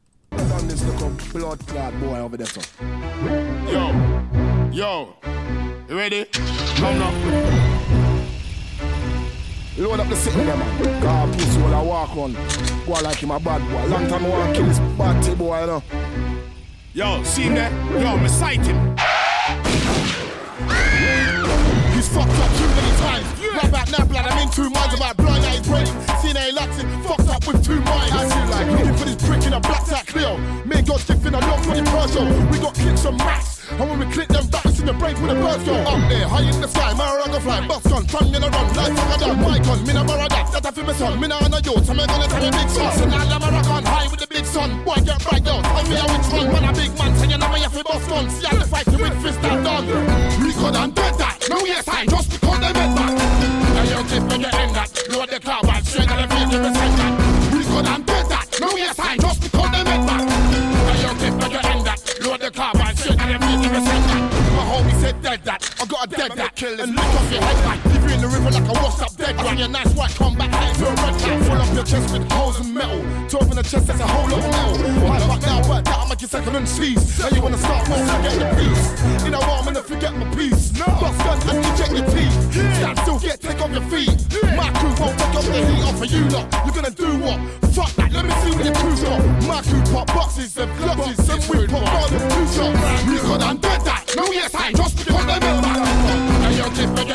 Yo, yo, you ready? Come now. Load up the city, man. God, pussy while I walk on. Boy like him a bad boy. Long time I want to kill this batty boy, you know. Yo, see him there? Yo, me sight him. He's fucked up too many times. Right about now, blood, I'm in two minds about blind eyes brain. Seen A Laxin, fucked up with two minds. I feel like looking for this brick in a black tack Clio. Me and God's different, I love for the Peugeot. We got clicks on max. And when we click them back, it's in the brain where the birds go. Up there, high in the sky, Maraga fly, bus gun, tongue in a run, lights on a done. My gun, me na Maraga, that I feel my son. Me na on a yacht, I'm gonna tell a big son. So now I'm a rock on high with the big son. Boy, get right down, tell me how which one. Man a big man, so you know me have to bust gun. See how the fight with fist and done. We could have done that, no yes I just because they met back. Now you clip when you end that, load the car while straight on the field, give me send that. We could have done that, no yes I just because they met back. Now you clip when you end that, load the car while straight on the field, give me send that. My homie said dead that, I got a dead that, and lick off your head like, leave you in the river like a washed up dead rat. Your nice white combat hat to a red cap, full up your chest with holes and metal. twelve in the chest, that's a whole lot of metal. High back now, but that I'll make you second and cheese. Now you wanna start more, so get the piece. In a while, I'm gonna forget my piece. Bust gun and eject your teeth. Stand still, get take off your feet. My crew won't take off the heat off of you lot. You're gonna do what? Fuck that, let me see what your crew's got. My crew pop boxes and clutches, and we pop more than two shots. We could have done that. No, yes, I just because they met back. Now you're different.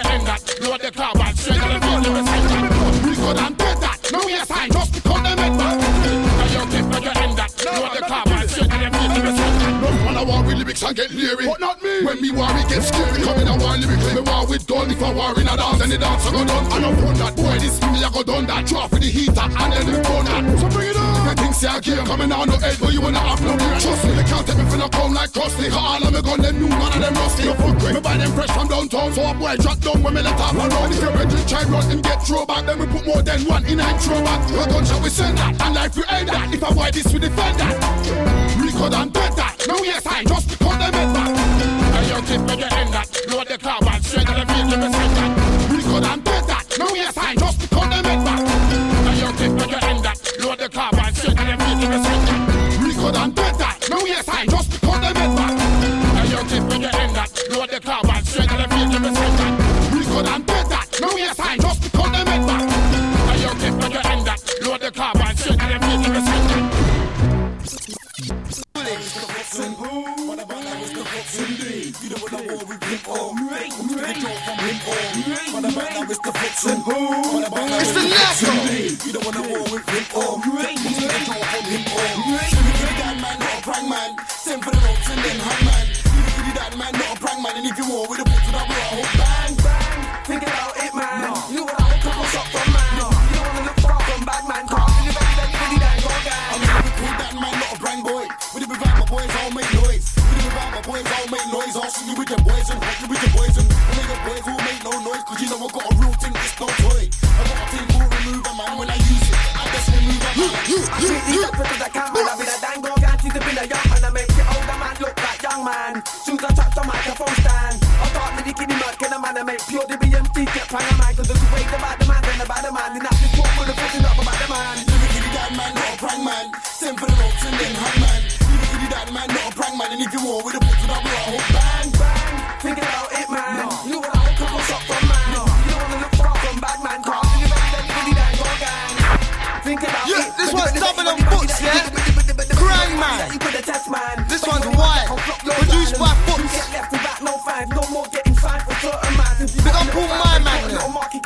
lyrics and get leery. But not me. When me war it get scary. Coming a war lyrically, me war with gun. If I war in a dance, then the dance I go done. I don't run that boy, this me I go done that. Draw for the heater and then the gun that. So bring it on. If you think say I game, coming out no head, but you wanna have no beer. Trust me, they can't take me for no come like Krusty. All of me gun them new, none of them rusty. You fuck with me buy them fresh from downtown, so a boy drop down when me let off and run. If you're ready to try run and get throw back, then we put more than one in a throw back. A gunshot we send that, and life we end that. If I buy this we defend that. Record and dead that. No yes I just because they meant that. And your kid make you end that. Load the car and straight to the field to me send that. Record and dead that. No yes I just because they meant that. And your kid make you end that. Load the car and straight to the field to me send that. Record and dead that. No yes I just because they meant that. And your kid make you end that. Load the car and straight to the field to me send that. Record and dead that. No yes I just because they meant that. And your kid make you end that. Load the car and straight to the field to me send that. It's the Nako. You don't wanna war with him or great. You need to draw from him or great. You be that man, not a prank man. Send for the ropes and then hang man. You be that man, not a prank man. And if you war with a book to that bro, bang bang. Think about it, man. No. You know what I come on shop from man. No. You don't wanna look far from bad man. Cause you never that nigga that go gang. I'm gonna call that man, not a prank boy. With the revive my boys, I'll make noise. With the revive my boys, I'll make noise. I'll see you with the boys and hit you with the boys and all of the boys who make no noise. Cause you know I got a real thing, it's no toy. I got a thing for remove a man when I use it. I just remove a man. I treat these up because I can't, man. I've been a dango gang, she's been a young man. I make the older man look like young man. Soon as I touch the microphone stand, I thought me the kiddie mud, can a man I make pure D B M T get pang a man. Cause there's a way about the man, then about the man. Then I just walk with a fucking up about the man. You be kiddie that man, not a prank man. Send for the ropes and then hang man. You be kiddie that man, not a prank man. And if you war with a book to that bro, bang bang. Think about it, man. No. You know what I come on shop from man. No. You don't wanna look far from bad man. Cause you never that nigga that go gang. Think about Yeah, it. this one's double on Boots, yeah? Grind man. This one's White. Produced by Boots. Big up Paul my man. You don't wanna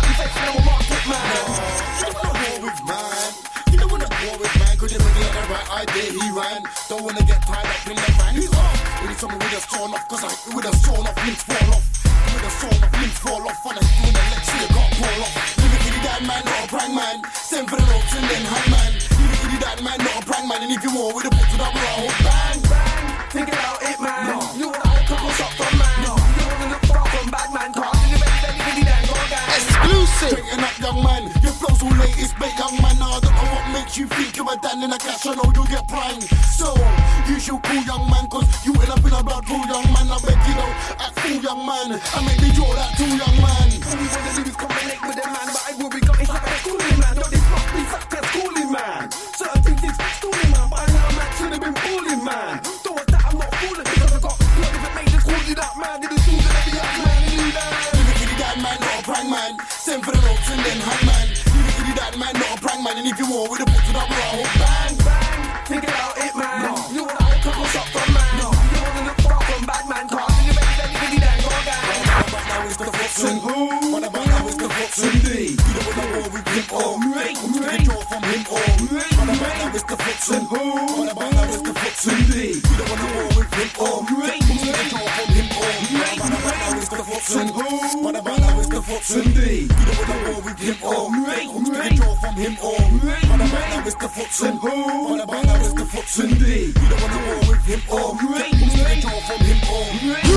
war with man. You don't wanna war with man. Cause you never get the right idea, he ran. Don't wanna get tied up in the van. He's off. When he told me with a sawn off. Cause I with a sawn off, limbs fall off. With a sawn off, limbs fall off. And I'm doing the legs, you can't fall off. You be kiddie that man, not a prank man. Send for the ropes and then hang man. You be kiddie that man, not a prank man. And if you war with a book to that bro, bang bang. Think about it, man. No. You know what I come on shop from man. No. You don't wanna look far from bad man. Cause you never that nigga that go gang. Exclusive. Straighten up, young man. Your flow's all latest, bait, young man. Now I don't know what makes you think you're a dan in a cash. I know you'll get pranked. So you should cool, young man. Cause you end up in a blood pool, young man. I beg you know, act cool, young man. I make me draw that too, young man. All we wanna do is combinate with them, man. But I will be got it's like a schooling, man. No, this must be such a schooling, man. Certain things is schooling, man. But I know man should have been fooling, man. Don't want that, I'm not fooling. Because I got blood if it made this cooling up, man. Did it soon gonna be up, man. You that. You be kiddie that man, not a prank man. Send for the ropes and then hang man. You be kiddie that man, not a prank man. And if you war with a book to that bro, bang bang. Think about it, man. No. You know what I come on shop from man. No. You don't wanna look far from bad man. Cause you never that nigga that go gang. What about now is the fox and who? What about now is the fox and thee? You don't wanna war with him or me. You can draw from him or me. What about now is the fox and who? What about now is the fox and thee? You don't wanna war with him or me. You can draw from him or me. What about now is the fox and who? What about now is the fox and thee? You don't wanna war with him or me. You can draw from him or me. What about now is the fox and who? What about now is the fox and thee? You don't wanna war with him or me. You can draw from him or me.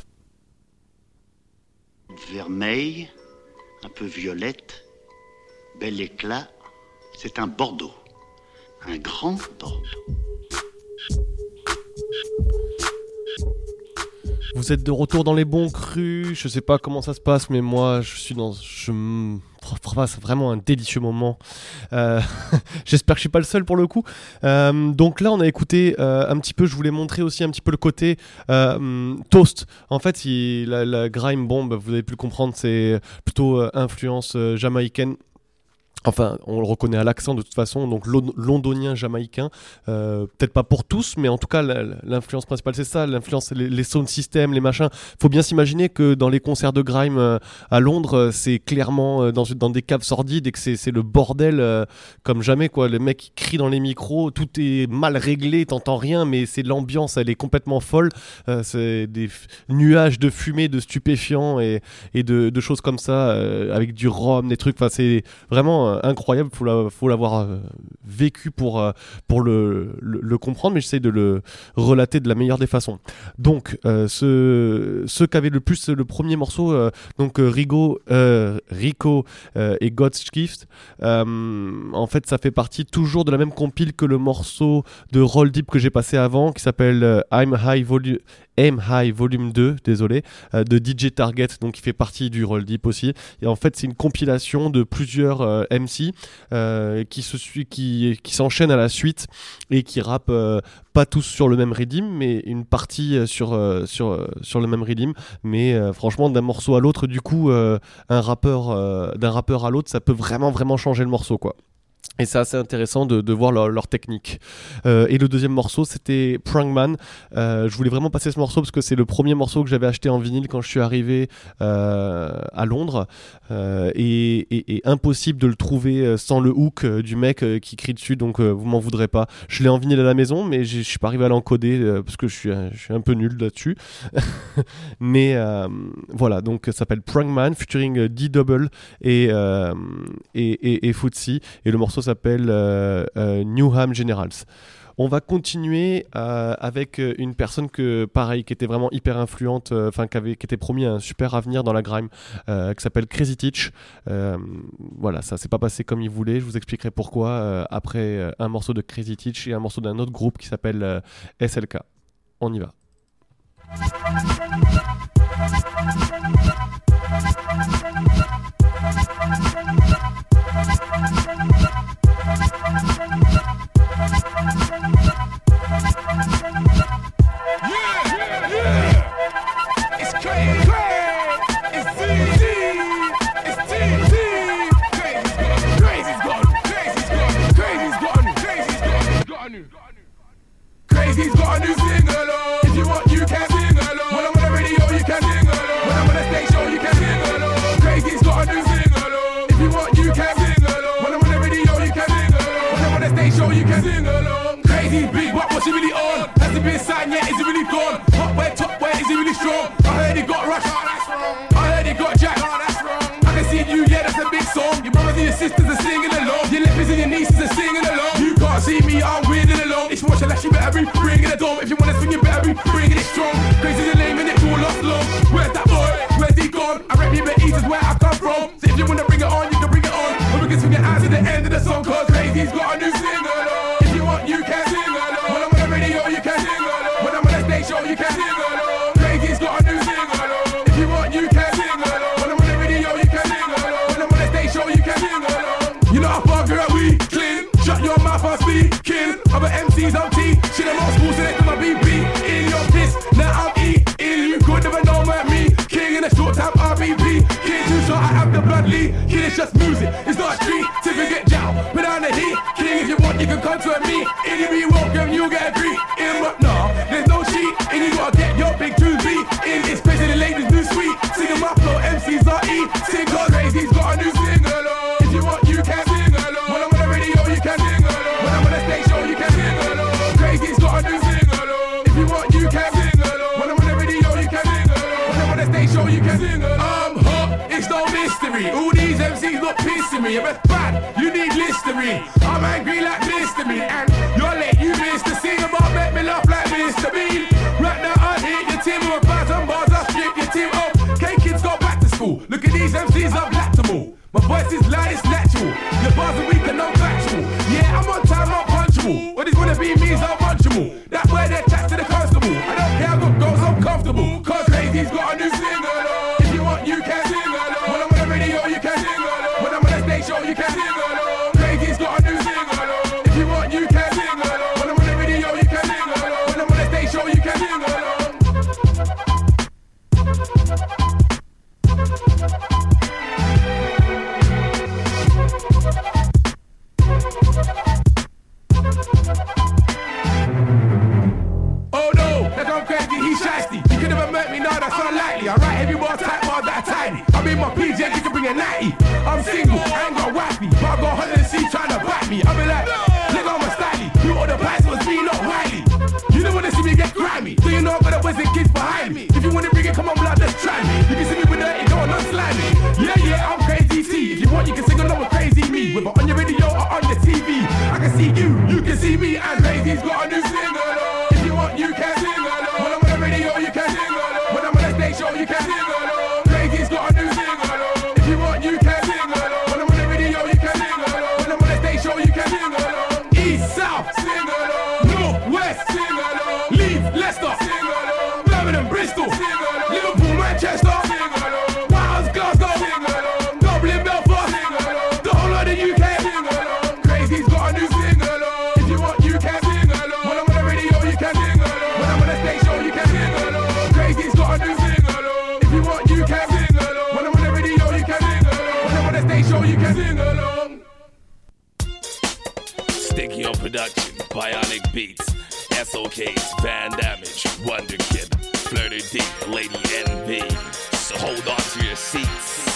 Vermeil, un peu violette, bel éclat, c'est un Bordeaux, un grand Bordeaux. Vous êtes de retour dans les bons crus, je sais pas comment ça se passe, mais moi je suis dans... Je me passe vraiment un délicieux moment. Euh, j'espère que je suis pas le seul pour le coup. Euh, donc là on a écouté euh, un petit peu, je voulais montrer aussi un petit peu le côté euh, toast. En fait il, la, la grime bomb, vous avez pu le comprendre, c'est plutôt euh, influence euh, jamaïcaine. Enfin, on le reconnaît à l'accent de toute façon, donc londonien, jamaïcain. Euh, peut-être pas pour tous, mais en tout cas, l'influence principale, c'est ça. L'influence, les, les sound systems, les machins. Faut bien s'imaginer que dans les concerts de grime euh, à Londres, c'est clairement euh, dans, dans des caves sordides et que c'est, c'est le bordel euh, comme jamais, quoi. Les mecs crient dans les micros, tout est mal réglé, t'entends rien, mais c'est l'ambiance, elle est complètement folle. Euh, c'est des f- nuages de fumée, de stupéfiants et, et de, de choses comme ça, euh, avec du rhum, des trucs. Enfin, c'est vraiment euh, incroyable, faut, la, faut l'avoir euh, vécu pour, euh, pour le, le, le comprendre, mais j'essaie de le relater de la meilleure des façons. Donc, euh, ce, ceux qui avaient le plus le premier morceau, euh, donc euh, Rigo, euh, Rico euh, et God's Gift, euh, en fait, ça fait partie toujours de la même compile que le morceau de Roll Deep que j'ai passé avant, qui s'appelle euh, I'm High Volume. Aim High Volume deux, désolé, euh, de D J Target, donc qui fait partie du Roll Deep aussi. Et en fait, c'est une compilation de plusieurs euh, M C euh, qui, se suit, qui, qui s'enchaînent à la suite et qui rappent euh, pas tous sur le même rhythm, mais une partie euh, sur, euh, sur, euh, sur le même rhythm. Mais euh, franchement, d'un morceau à l'autre, du coup, euh, un rappeur, euh, d'un rappeur à l'autre, ça peut vraiment, vraiment changer le morceau, quoi. Et c'est assez intéressant de, de voir leur, leur technique. Euh, et le deuxième morceau, c'était Prangman. Euh, je voulais vraiment passer ce morceau parce que c'est le premier morceau que j'avais acheté en vinyle quand je suis arrivé euh, à Londres. Euh, et, et, et impossible de le trouver sans le hook du mec euh, qui crie dessus, donc euh, vous m'en voudrez pas. Je l'ai en vinyle à la maison, mais je suis pas arrivé à l'encoder euh, parce que je suis, je suis un peu nul là-dessus. mais euh, voilà, donc ça s'appelle Prangman, featuring D-Double et, euh, et, et, et Footsie. Et le morceau s'appelle euh, euh, Newham Generals. On va continuer euh, avec une personne que, pareil, qui était vraiment hyper influente, enfin euh, qui, avait, qui était promis un super avenir dans la grime, euh, qui s'appelle Crazy Teach. Euh, voilà, ça s'est pas passé comme il voulait. Je vous expliquerai pourquoi euh, après euh, un morceau de Crazy Teach et un morceau d'un autre groupe qui s'appelle euh, S L K. On y va. Crazy's got a new single on. If you want, you can sing along. When I'm on the radio, you can sing along. When I'm on the stage show, you can sing along. Crazy's got a new single on. If you want, you can sing along. When I'm on the radio, you can sing along. When I'm on the stage show, you can sing along. Crazy's big, but what's he really on? Has he been signed yet? Is he really gone? Hot where, top where, is he really strong? I heard he got rushed. Oh, that's wrong. I heard he got jacked. Oh, that's wrong. I can see you, yeah, that's a big song. Your brothers and your sisters are singing along. Your lippers and your nieces are singing along. You can't see me, I'm weirding along. It's watch unless you better be bringing it on. If you wanna swing, you better be bringing it strong. Crazy the name and it's all lost long. Where's that boy? Where's he gone? I rap you, but East is where I come from. So if you wanna bring it on, you can bring it on. Or we can swing it out to the end of the song. Cause Crazy's got a new single on. If you want, you can sing along. When I'm on the radio, you can sing along. When I'm on the stage show, you can sing along. Crazy's got a new single on. If you want, you can sing along. When I'm on the radio, you can sing along. When I'm on the stage show, you can sing along. You know how far girl we clean. Shut your mouth, I'm speaking. Other M Cs I'm T. Shit, I'm old school, so they my B B. In your piss, now I'm eating. You could never know about me. King in a short time R B P. King too short, I have the bloodly. King is just music, it's not a street. Till you get down, put down the heat. King, if you want, you can come to me. If you be welcome, you get a greet. In but nah, there's no cheat. And you gotta get your big two B. In this place, the ladies do sweet. Singing my flow, M Cs are E. Sing God, Crazy's got a new single on. If you want, you can sing along. When I'm on the radio, you can sing along. When I'm on the stage show, you can sing along. Crazy's got a new single on. If you want, you can sing along. When I'm on the radio, you can sing along. When I'm on the stage show, you can sing along. I'm hot, it's no mystery. All these M Cs not pissing me. If it's bad, you need Listerine. I'm angry like Mister Me. And you're late, you missed the scene. About make me laugh like Mister Bean. Right now, I hit your team with a thousand bars. I strip your team up. K-kids go back to school. Look at these M Cs, I've lapped them all. My voice is loud, it's natural. Your bars are weak and no factual. Yeah, I'm on time, I'm punchable. What is gonna be means I'm punchable. That's where they chat to the constable. I don't care, I got girls, I'm comfortable. Cause Crazy's got a new single on. If you want, you can sing along. When I'm on the radio, you can sing along. When I'm on the stage show, you can sing along. Crazy's got a new single on. If you want, you can sing along. When I'm on the radio, you can sing along. When I'm on the stage show, you can sing along. hide it. I'm in my P J, you can bring a ninety. I'm single, I ain't got wifey, but I got her and see trying to bite me. I be like, nigga, I'm a stylie. You all the pies was me, not Wiley. You don't wanna see me get grimy, so you know I've got the boys and kids behind me. If you wanna bring it, come on, blood, just try me. If you see me with dirty, go on, don't slide me. Yeah, yeah, I'm crazy T. If you want, you can sing along with crazy me. Whether on your radio or on your T V, I can see you, you can see me, and Crazy's got a new single. If you want, you can sing along. When I'm on the radio, you can sing along. When I'm on the stage show, you can sing along. Crazy's got a new single. If you want, you can sing along. When I'm on the radio, you can sing along. When I'm on the stage show, you can sing along. East, South, sing along. North, West, sing along. Leeds, Leicester, sing along. Birmingham, Bristol, sing along. Liverpool, Manchester, sing along. Wales, Glasgow, sing along. Dublin, Belfast, sing along. The whole of the U K, sing along. Crazy's got a new single. If you want, you can sing along. When I'm on the radio, you can sing along. When I'm on the stage show, you can sing along. Crazy's got a new single. If you want, you can sing along. When I'm on the radio, you can sing along. When I'm on the stage show, you can sing along. Sticky on production, Bionic Beats, S O Ks, Van Damage, Wonder Kid, Flirty D, Lady Envy. So hold on to your seats.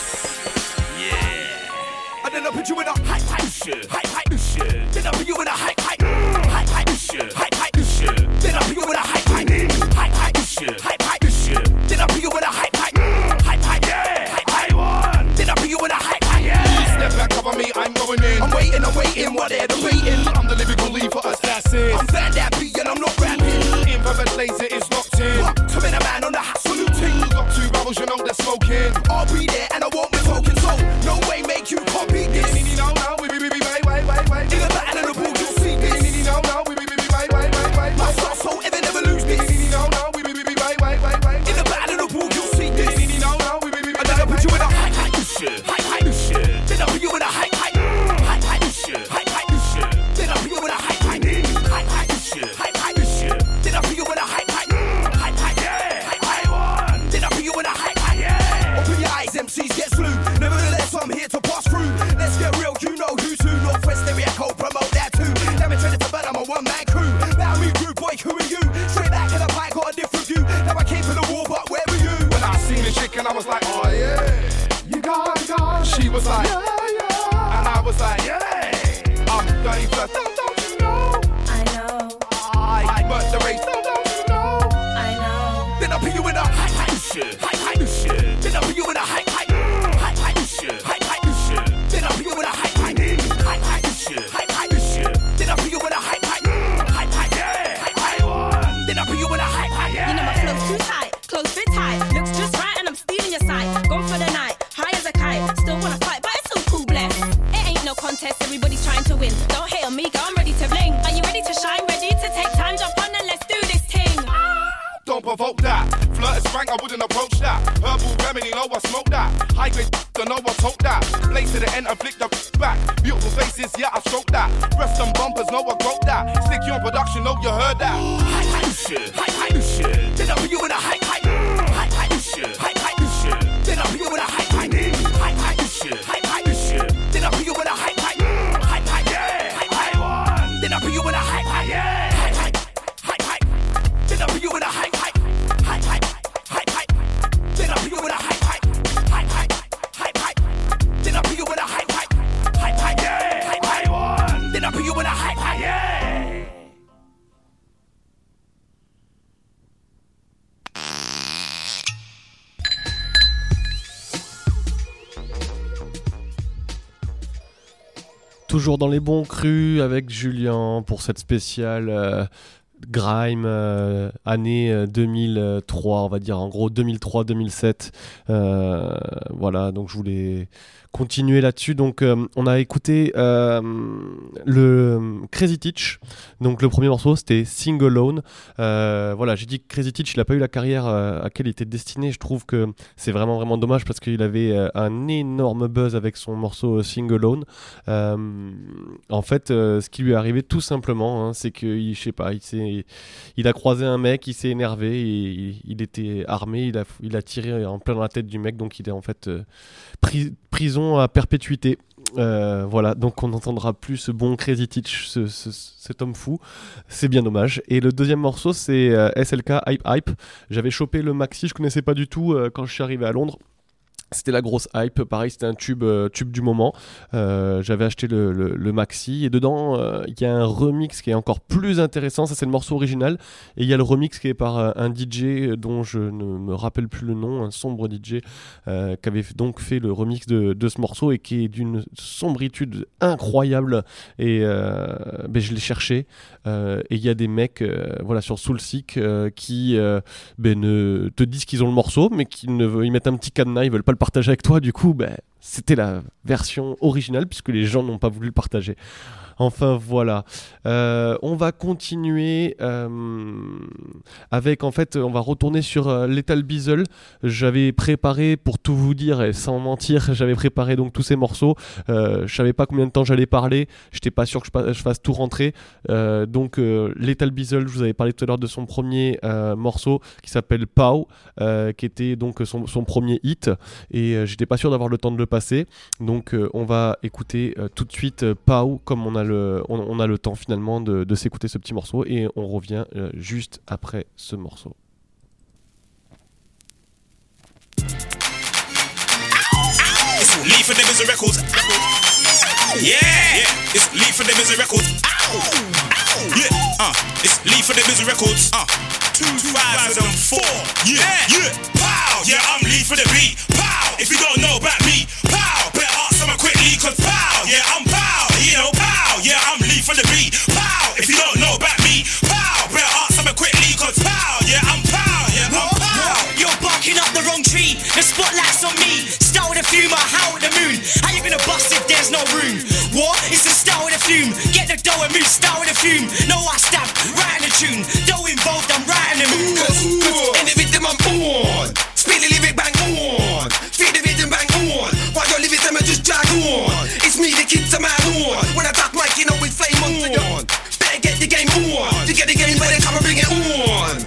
Yeah. And then I put you in a hype, hype, shit, hype, hype, shit. Then I put you in a hype, hype, hype, hype, shit, hype, hype, shit. Then I put you in a hype, hype, hype, hype, shit, hype, hype, shit. Then I put you in a hype, hype, hype, hype, yeah, hype, hype, one. Then I put you in a hype, hype, yeah. Step back, cover me, I'm going in. I'm waiting, I'm waiting, what they're debating. I'm the lyrical lead for assassins. I'm fan that beat and I'm not rapping. Infrared laser is locked in. Come in a man on the hot saluting. Got two barrels, you know they're smoking. I'll be there and I won't be talking, so no way make you copy this. No, no, we be, we be, wait, wait, wait, wait. In the battle of the ball, you'll see this. No, no, we be, we be, wait, wait, wait, wait. My soul, so ever never lose this. No, no, we be, we be, wait, wait, wait, wait. In the battle of the ball, you'll see this. No, no, we be, we be, and then I put you in a hype, hype, shit, hype, hype, shit. Then I put you in a hype, hype, hype, hype, shit, hype, hype, shit. Then I put you in a hype, hype, hype, hype, shit, hype, hype, shit. Then I put you in a hype, hype, hype, hype, yeah, hype, hype, one. Then I put you in a hype, hype, yeah. Open your eyes, M Cs get slew. Nevertheless, I'm here to pass through. Let's get real, you know who's who. Northwest area code, promote that too. Damn it, traded to bed, I'm a one-man crew. Now me crew, boy, who are you? Straight back in the pipe, got a different view. Now I came for the war, but where were you? When I seen the chick and I was like, oh yeah, you got it, got it. She was like, yeah, yeah. And I was like, yeah, I'm thirty-first, don't, don't you know? I know. I but the race, don't, don't you know? I know. Then I put you in a hype, hype, shit, hype, hype, shit. Then I put you in a hype, hype, hype, hype, shit, hype, hype, shit. Then I put you in a hype, hype, hype, hype, shit, hype, hype, shit. Then I put you in a hype, hype, hype, hype, yeah, hype, hype, one. Then I put you in a hype, hype, yeah. You know my flow's too tight, clothes fit tight, looks just right and I'm stealing your sight. Gone for the night, high as a kite, still wanna fight but it's all cool, bless. It ain't no contest, everybody's trying to win. Don't hate on me, girl, I'm ready to bling. Are you ready to shine, ready to take time, jump on and let's do this thing. Don't provoke that. Flirt is frank, I wouldn't approach that. Herbal remedy, know I smoke that. High grade, don't know I told that. Blaze to the end and flick the back. Beautiful faces, yeah, I stroke that. Breast and bumpers, know I broke that. Stick you on production, know you heard that. Hype, hype, shit, hype, hype, shit. Then I put you in a hype, hype, hype, hype, shit, hype, hype, shit. Then I put you in a hype, hype, hype, hype, shit, hype, hype, shit. Then I put you in a hype, hype, hype, hype, yeah, hype, hype, one. Then I put you in a hype, hype, yeah, hype, hype, hype, hype. Then I put you in a hype, hype, hype, hype, hype, hype. Then I put you in a hype, hype, hype, hype, hype, hype. Then I put you in a hype, hype, hype, hype, yeah, hype, hype, one. Then I put you in a hype, hype, yeah. Toujours dans les bons crus avec Julien pour cette spéciale euh, Grime euh, année euh, deux mille trois, on va dire en gros deux mille trois deux mille sept. Euh, voilà, donc je voulais continuer là-dessus. Donc euh, on a écouté euh, le Crazy Teach. Donc le premier morceau c'était Sing Alone. Euh, voilà, j'ai dit que Crazy Teach il a pas eu la carrière euh, à laquelle il était destiné. Je trouve que c'est vraiment vraiment dommage parce qu'il avait euh, un énorme buzz avec son morceau Sing Alone. Euh, en fait, euh, ce qui lui est arrivé tout simplement, hein, c'est que il, je sais pas, il s'est, il a croisé un mec, il s'est énervé, et il, il était armé, il a, il a tiré en plein dans la tête du mec, donc il est en fait euh, pri- prison à perpétuité. Euh, voilà, donc on n'entendra plus ce bon Crazy Teach, ce, ce, cet homme fou, c'est bien dommage. Et le deuxième morceau c'est euh, S L K Hype Hype. J'avais chopé le maxi, je connaissais pas du tout euh, quand je suis arrivé à Londres. C'était la grosse hype, pareil c'était un tube, euh, tube du moment. Euh, j'avais acheté le, le, le maxi et dedans il euh, y a un remix qui est encore plus intéressant, ça c'est le morceau original et il y a le remix qui est par euh, un D J dont je ne me rappelle plus le nom, un sombre D J euh, qui avait donc fait le remix de, de ce morceau et qui est d'une sombritude incroyable et euh, ben, je l'ai cherché euh, et il y a des mecs euh, voilà, sur Soulseek euh, qui euh, ben, ne, te disent qu'ils ont le morceau mais qui ne veulent, ils mettent un petit cadenas, ils veulent pas le partager avec toi, du coup ben, c'était la version originale puisque les gens n'ont pas voulu le partager. Enfin voilà, euh, on va continuer euh, avec en fait, on va retourner sur euh, Lethal Bizzle. J'avais préparé, pour tout vous dire et sans mentir, j'avais préparé donc tous ces morceaux. Euh, je savais pas combien de temps j'allais parler, j'étais pas sûr que je, je fasse tout rentrer. Euh, donc euh, Lethal Bizzle, je vous avais parlé tout à l'heure de son premier euh, morceau qui s'appelle Pow, euh, qui était donc son, son premier hit et euh, j'étais pas sûr d'avoir le temps de le passer. Donc euh, on va écouter euh, tout de suite euh, Pow comme on a Le, on, on a le temps finalement de, de s'écouter ce petit morceau et on revient euh, juste après ce morceau. It's Lee for them is a record. Yeah, yeah. It's Lee for them is a record. Yeah, uh, it's Lee for them is a records. Uh, two thousand four. Yeah, yeah. Pow, yeah, I'm Lee for the beat. Pow, if you don't know about me, pow, better ask someone quickly, cause pow, yeah, I'm pow, you know, pow, yeah, I'm Lee for the beat. Pow, if you don't know about me, pow, better ask someone quickly, cause pow, yeah, I'm pow, yeah, I'm pow. You're barking up the wrong tree. The spotlight's on me. Start with a fume, I howl with the moon. How you gonna bust if there's no room? What? It's the start with a fume. Get the dough and move. Start with a fume. No, I stab. Right in the tune. Dough involved, I'm right in the mood. Cause, cause in the rhythm I'm on. Speed the lyric bang on. Feed the rhythm bang on. While your lyrics them just drag on. It's me, the kids are mad on. When I talk mic, you know it's flame on. Better get the game on. To get the game, better come and bring it on.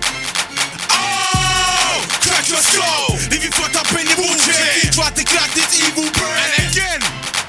Crack your skull, leave you fucked up in the bullshit. Try to crack this evil brain. And again.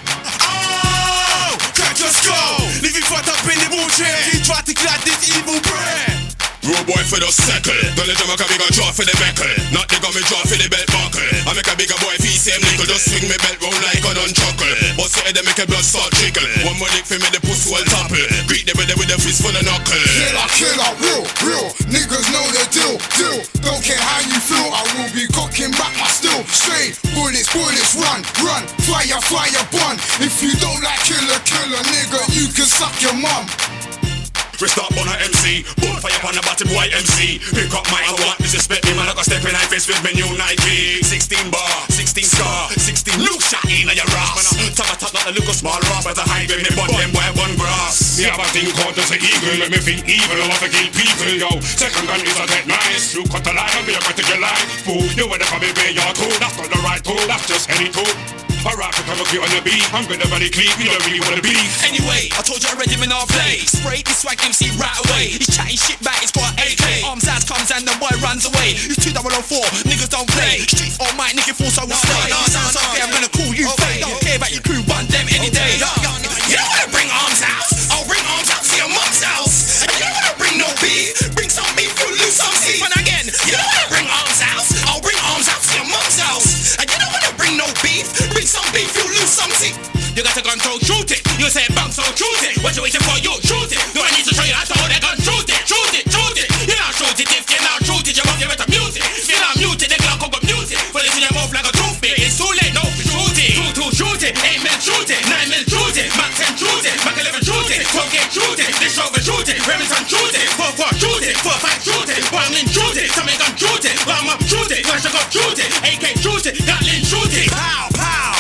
Oh, crack your skull, leave you fucked up in the bullshit. Try to crack this evil brain. Road boy for the circle. Don't let them make a bigger draw for the buckle. Not they got me draw for the belt buckle. I make a bigger boy feel same nickel. Just swing me belt round like a non-chuckle. But say they make a blood start trickle. One more lick for me the pussy will topple. Greet them with the fist full of knuckle. Killer, killer, real, real. Niggas know the deal, deal. Don't care how you feel, I will be cocking back my steel. Straight bullets, bullets, run, run. Fire, fire, bun. If you don't like killer, killer, nigga, you can suck your mum. Rest up on a M C, boom fire on a bottom white M C. Pick up my I want disrespect me, man. I got step in high face with me new Nike. Sixteen bar, sixteen scar, sixteen look shot in your ass. Top a top not a look a small rock, but a high grade me bun them boy one grass. Me have a thing called as a eagle, make me feel evil. I want to kill people, yo. Second gun is a dead nice. You cut the line, and be a cut to your line. Fool, you wanna come and pay your tool. That's not the right tool, that's just any tool. Alright, to come up here on the beat, I'm gonna very clean, you don't really wanna be. Anyway, I told you already in our play. Spray this swag M C right away. He's chatting shit back, it's got A K. Arms as comes and the boy runs away. It's two thousand four, niggas don't play. Streets all might, nigga force I will stay. Sounds okay, I'm gonna call you fake. Don't care about your crew, run them any day. You don't wanna bring arms out, I'll bring arms out to your mum's house. And you don't wanna bring no beef, bring some beef, you'll lose some teeth. And again, you don't wanna bring arms out, I'll bring arms out to your mum's house. And you don't wanna bring no beef, bring some beef, you'll lose some teeth. You got a gun, so shoot it. You say bounce, so shoot it. What you waiting for? You shoot it. Do I need to show you how to hold that gun? Shoot it, shoot it, shoot it. You not shoot it if you not shoot it. You want you better mute it. If you not mute it, then Glock go mute it. Put it in your mouth like a toothpick. It's too late, no, shoot it. Two, two, shoot it. Eight men shoot it. Nine men shoot it. Mac ten shoot it. Mac eleven shoot it. Twelve gauge shoot it. This over shoot it. Remington shoot it. Four four shoot it. Four five shoot it. One in shoot it. Tommy gun shoot it. Warm up shoot it. Flash up shoot it. A K shoot it. Gatling shoot it. Pow, pow.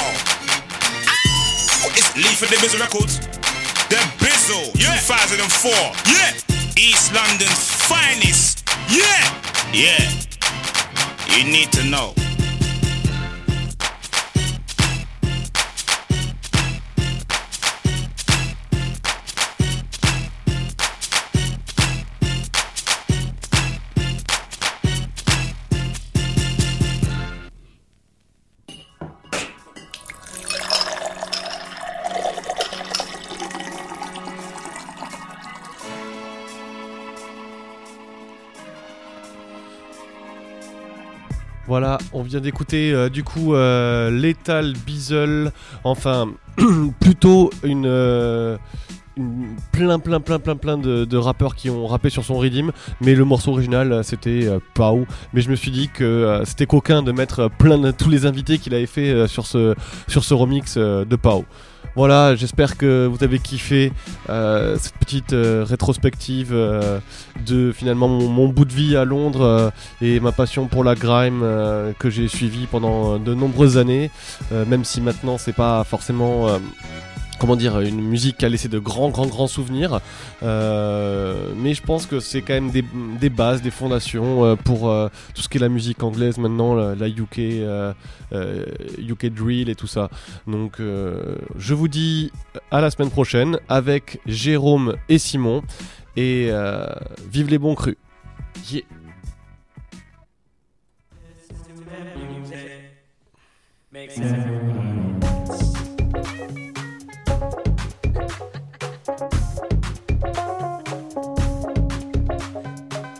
It's Lee for the Bizzle Records. The Bizzle, yeah. two thousand four. Yeah. East London's finest. Yeah. Yeah. You need to know. Voilà, on vient d'écouter euh, du coup euh, Lethal Bizzle, enfin plutôt une, euh, une plein plein plein plein plein de, de rappeurs qui ont rappé sur son Redeem, mais le morceau original euh, c'était euh, Pau. Mais je me suis dit que euh, c'était coquin de mettre plein de tous les invités qu'il avait fait euh, sur ce sur ce remix euh, de Pau. Voilà, j'espère que vous avez kiffé euh, cette petite euh, rétrospective euh, de finalement mon, mon bout de vie à Londres euh, et ma passion pour la grime euh, que j'ai suivie pendant de nombreuses années, euh, même si maintenant c'est pas forcément... Euh, comment dire, une musique qui a laissé de grands, grands, grands souvenirs. Euh, mais je pense que c'est quand même des, des bases, des fondations euh, pour euh, tout ce qui est la musique anglaise maintenant, la, la U K, euh, euh, U K Drill et tout ça. Donc, euh, je vous dis à la semaine prochaine avec Jérôme et Simon. Et euh, vive les bons crus. Yeah. Makes sense.